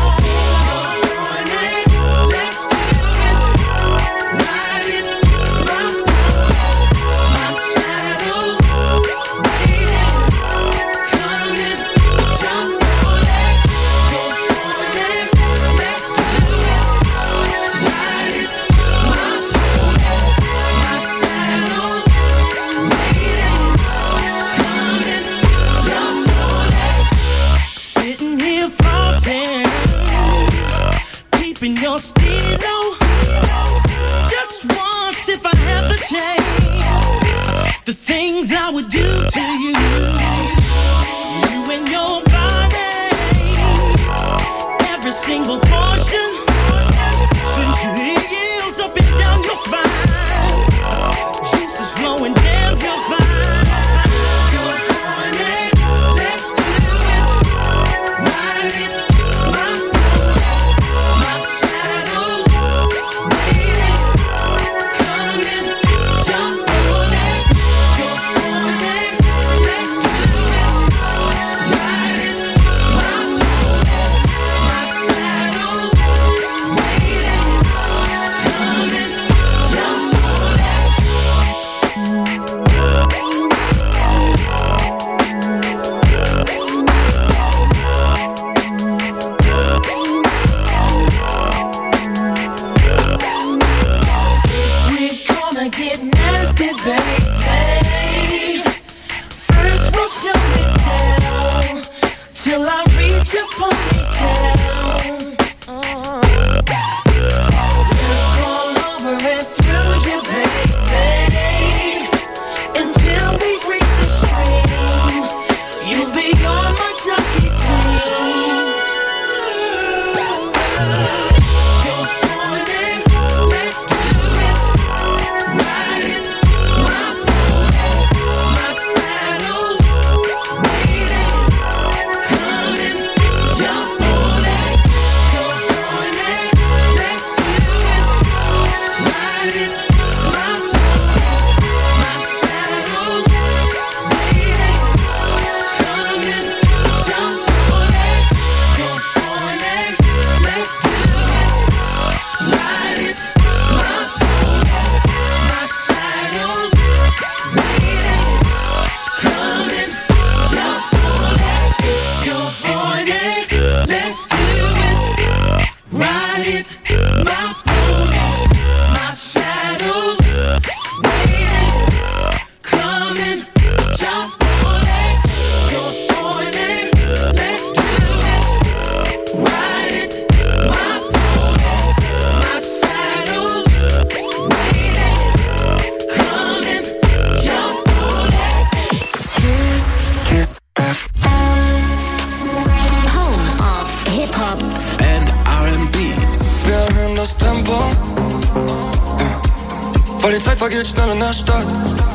Speaker 16: Your stilo, just once if I have the chance, the things I would do to you, you and your body, every single portion, since your heels up and down your spine, juices flowing down your spine.
Speaker 13: Weil die Zeit vergeht schnell in der Stadt.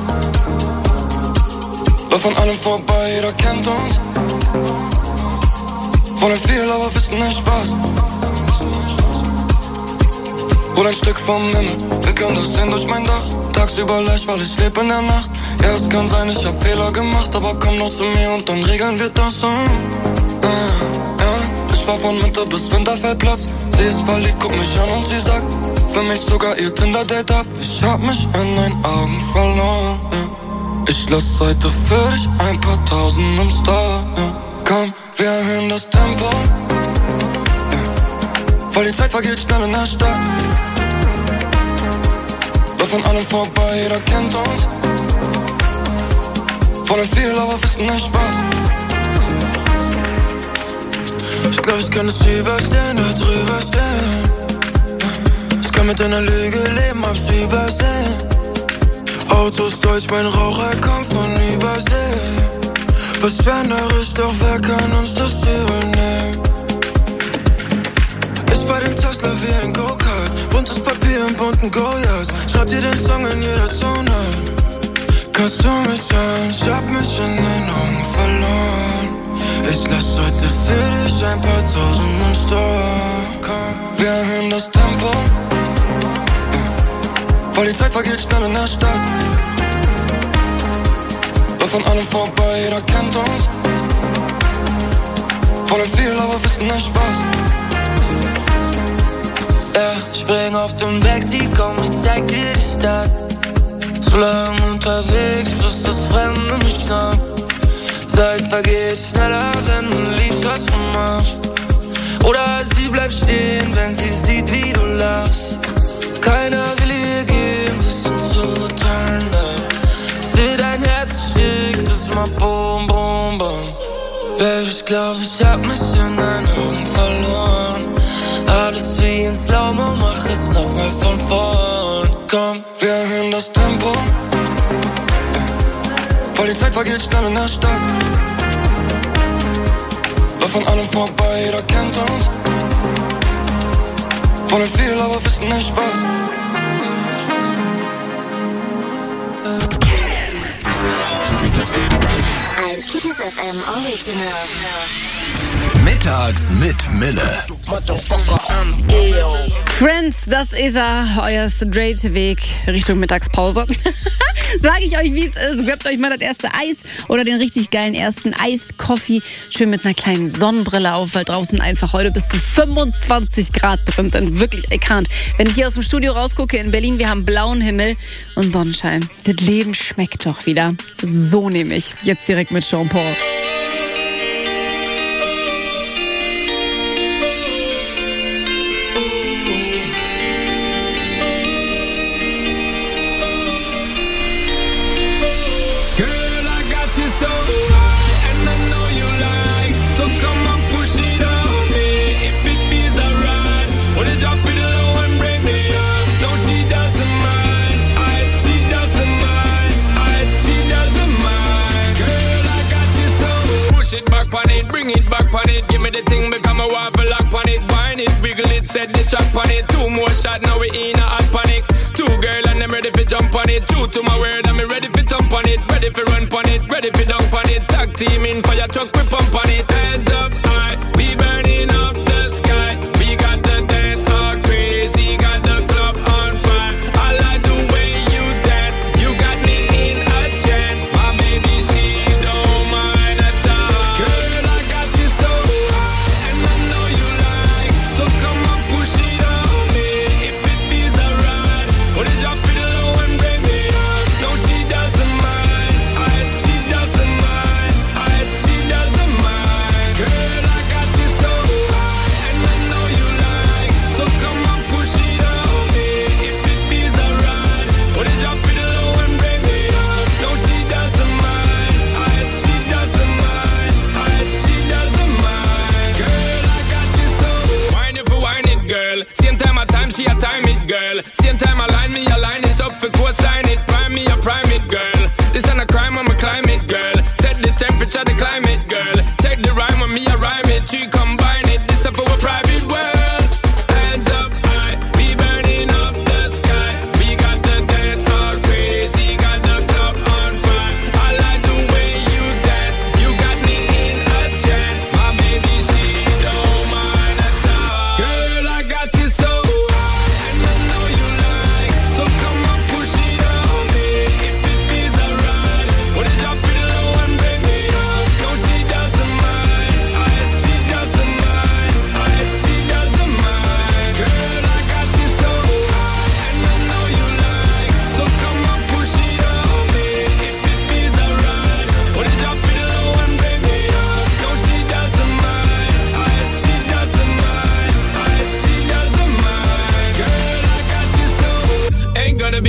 Speaker 13: Lauf an allem vorbei, jeder kennt uns. Wollen viel, aber wissen nicht was. Hol ein Stück vom Himmel, wir können das sehen durch mein Dach. Tagsüber leicht, weil ich lebe in der Nacht. Ja, es kann sein, ich hab Fehler gemacht, aber komm noch zu mir und dann regeln wir das so. Ja, Ich fahr von Winter bis Winterfeldplatz. Sie ist verliebt, guck mich an und sie sagt, für mich sogar ihr Tinder-Date ab. Ich hab mich in deinen Augen verloren, ja. Ich lass heute für dich ein paar Tausend im Store, ja. Komm, wir erhöhen das Tempo, ja. Weil die Zeit vergeht schnell in der Stadt. Lauf an allem vorbei, jeder kennt uns. Wollen viel, aber wissen nicht was. Ich glaub, ich kann es überstehen, da drüber stehen. Ich kann mit einer Lüge leben, hab's übersehen. Autos deutsch, mein Raucher kommt von Übersee. Verschwenderisch, doch wer kann uns das übel nehmen? Ich fahr den Tesla wie ein Go-Kart. Buntes Papier und bunten Goyas. Schreib dir den Song in jeder Zone. Kannst du mich an? Ich hab mich in den Augen verloren. Ich lass heute für dich ein paar Tausend im Store. Komm, wir erhöhen das Tempo, ja. Weil die Zeit vergeht schnell in der Stadt. Lauf an allem vorbei, jeder kennt uns. Wollen viel, aber wissen nicht was.
Speaker 14: Ja, spring auf dem Backseat, komm, ich zeig dir die Stadt. Zu lang unterwegs, bis das Fremde mich schnappt. Zeit vergeht schneller, wenn du liebst, was du machst. Oder sie bleibt stehen, wenn sie sieht, wie du lachst. Keiner will ihr gehen, wir sind so turned up. Seh dein Herz, schick das mal boom, boom, boom. Baby, ich glaub, ich hab mich in deinen Augen verloren. Alles wie in Slow-Mo, mach es nochmal von vorn.
Speaker 13: Komm, wir erhöhen das Tempo, ja. Weil die Zeit vergeht schnell in der Stadt. Lauf an allem vorbei, jeder kennt uns. Wollen viel, aber wissen nicht was.
Speaker 12: Ein Kiss F M Original.
Speaker 9: Mittags mit Mille.
Speaker 2: Friends, das ist er, euer Straight-Weg Richtung Mittagspause. Sage ich euch, wie es ist. Grabt euch mal das erste Eis oder den richtig geilen ersten Eis-Coffee. Schön mit einer kleinen Sonnenbrille auf, weil draußen einfach heute bis zu fünfundzwanzig Grad drin sind. Wirklich, I can't. Wenn ich hier aus dem Studio rausgucke in Berlin, wir haben blauen Himmel und Sonnenschein. Das Leben schmeckt doch wieder. So nehme ich. Jetzt direkt mit Sean Paul.
Speaker 5: The thing become a waffle lock on it, wine it, wiggle it, set the track on it. Two more shots, now we in a hot panic. Two girl and I'm ready for jump on it. True to my word, I'm ready for thump on it. Ready for run on it, ready for dunk on it. Tag team in fire truck, we pump on it. Hands up high, we burning up the sky. We got the dance all crazy, got the club on fire. I like the way you dance, you got me in a trance. My baby, she don't mind at all. Girl, I got you so girl, I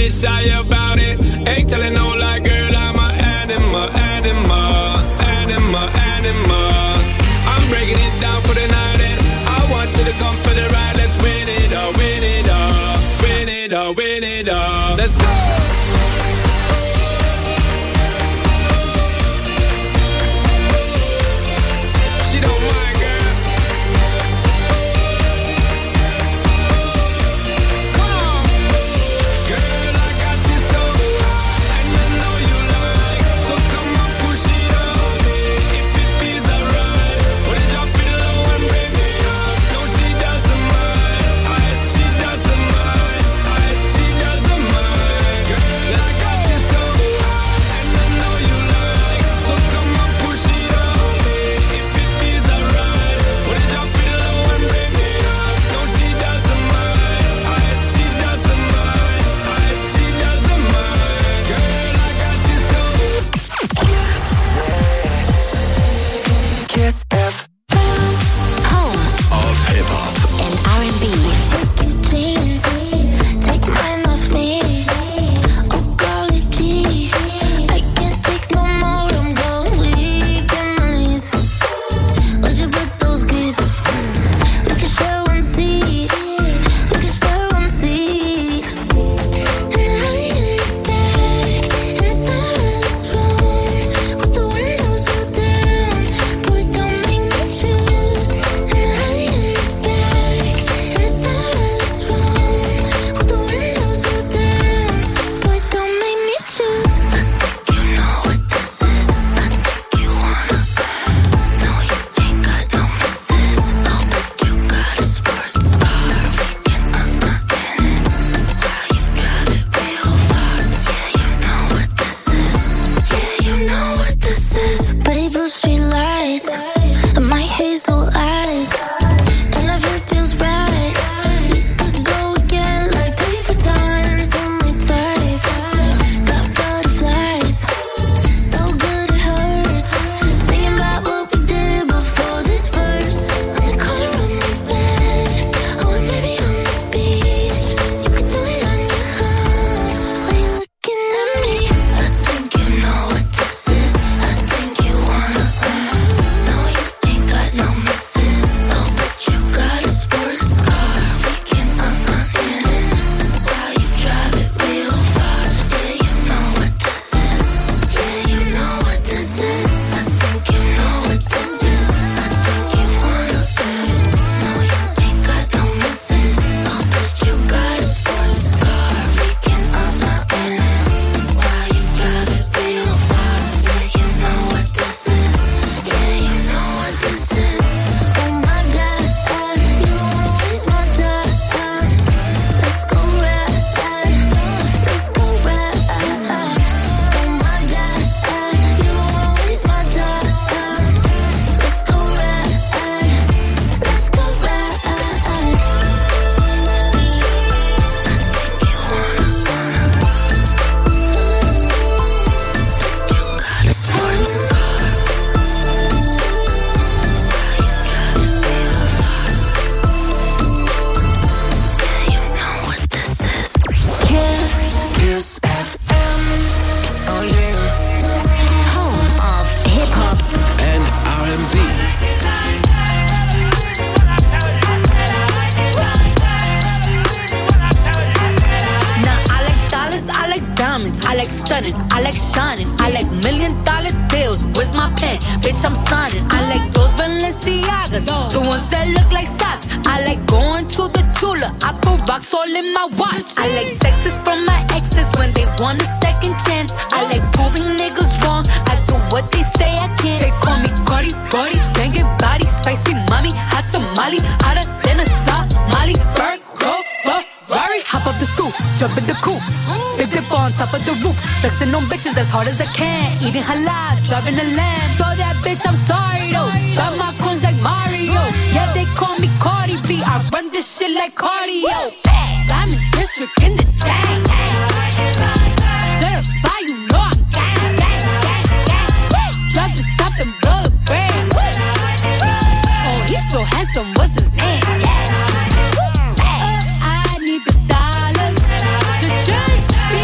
Speaker 5: be shy about it. Ain't telling no lie, girl, I'm an animal, animal, animal, animal. I'm breaking it down for the night and I want you to come for the ride. Let's win it all, win it all, win it all, win it all. Let's go.
Speaker 16: stunning. I like shining. I like million dollar deals. Where's my pen? Bitch, I'm signing. I like those Balenciagas, the ones that look like socks. I like going to the Tula. I put rocks all in my watch. I like texts from my exes when they want a second chance. I like proving niggas wrong. I do what they say I can't. They call me Cardi, Cardi, banging body, spicy mommy, hot tamale, hotter than a Somali. Virgo, Ferrari, hop up the stoop, jump in the coupe, big dip on top of the roof, flexing on bitches as hard as I can, eating halal, driving a lamb. So that bitch, I'm sorry though. Got my coins like Mario. Yeah, they call me Cardi B. I run this shit like cardio. Diamond District in the chain. Certified, you know I'm gang, gang, gang, gang. Drop the top and blow the brand. Oh, he's so handsome. What's his name? I need the dollars to change.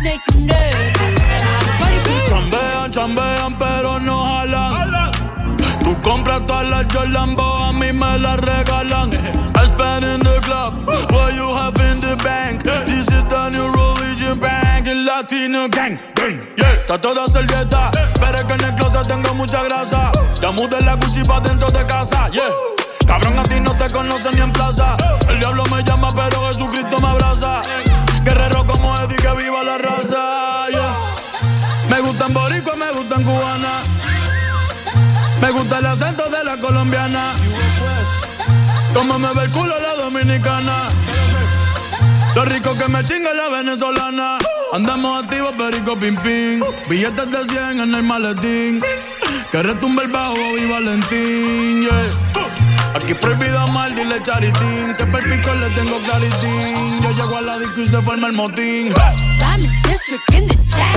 Speaker 16: make you nervous.
Speaker 14: Chambean, chambean, pero no jalan. Tú compras todas las Jolambo, a mí me las regalan. I spend in the club, what you have in the bank. This is the new religion bank, el Latino gang. Yeah, está toda servieta, pero es que en el closet tengo mucha grasa. Ya mudé la Gucci pa' dentro de casa, yeah. Cabrón, a ti no te conocen ni en plaza. El diablo me llama, pero Jesucristo me abraza. Guerrero como Eddie, que viva la raza, yeah. Me gustan boricua, me gustan cubana. Me gusta el acento de la colombiana. Como me ve el culo la dominicana. Lo rico que me chinga la venezolana. Andamos activos, perico, pim, pim. Billetes de cien en el maletín. Que retumbe el bajo y Valentín, yeah. Aquí prohibido amar, dile charitín. Que per pico le tengo claritín. Yo llego a la disco y se forma el motín.
Speaker 16: Diamond District in the chain.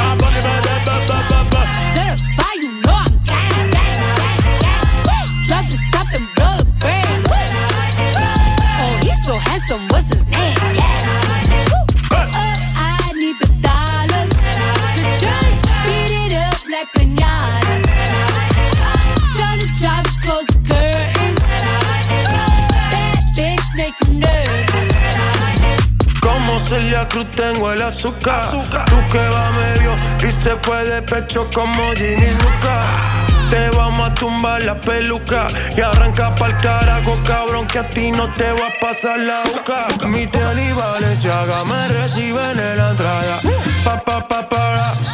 Speaker 16: Certify, you know I'm gang, gang, gang, gang. Drop the top and blow the brand. Oh, he's so handsome, what's his name? Oh, I need the dollars to church, beat it up like piñata. Tell the driver close the curtains. That bitch make you nervous.
Speaker 14: Como Celia Cruz tengo el azúcar. azúcar. Tú que va medio y se fue de pecho como Ginny Luca. Te vamos a tumbar la peluca y arranca pa'l carajo, cabrón, que a ti no te va a pasar la boca. Mi tele y Valenciaga me reciben en la entrada. Pa, pa, pa, para.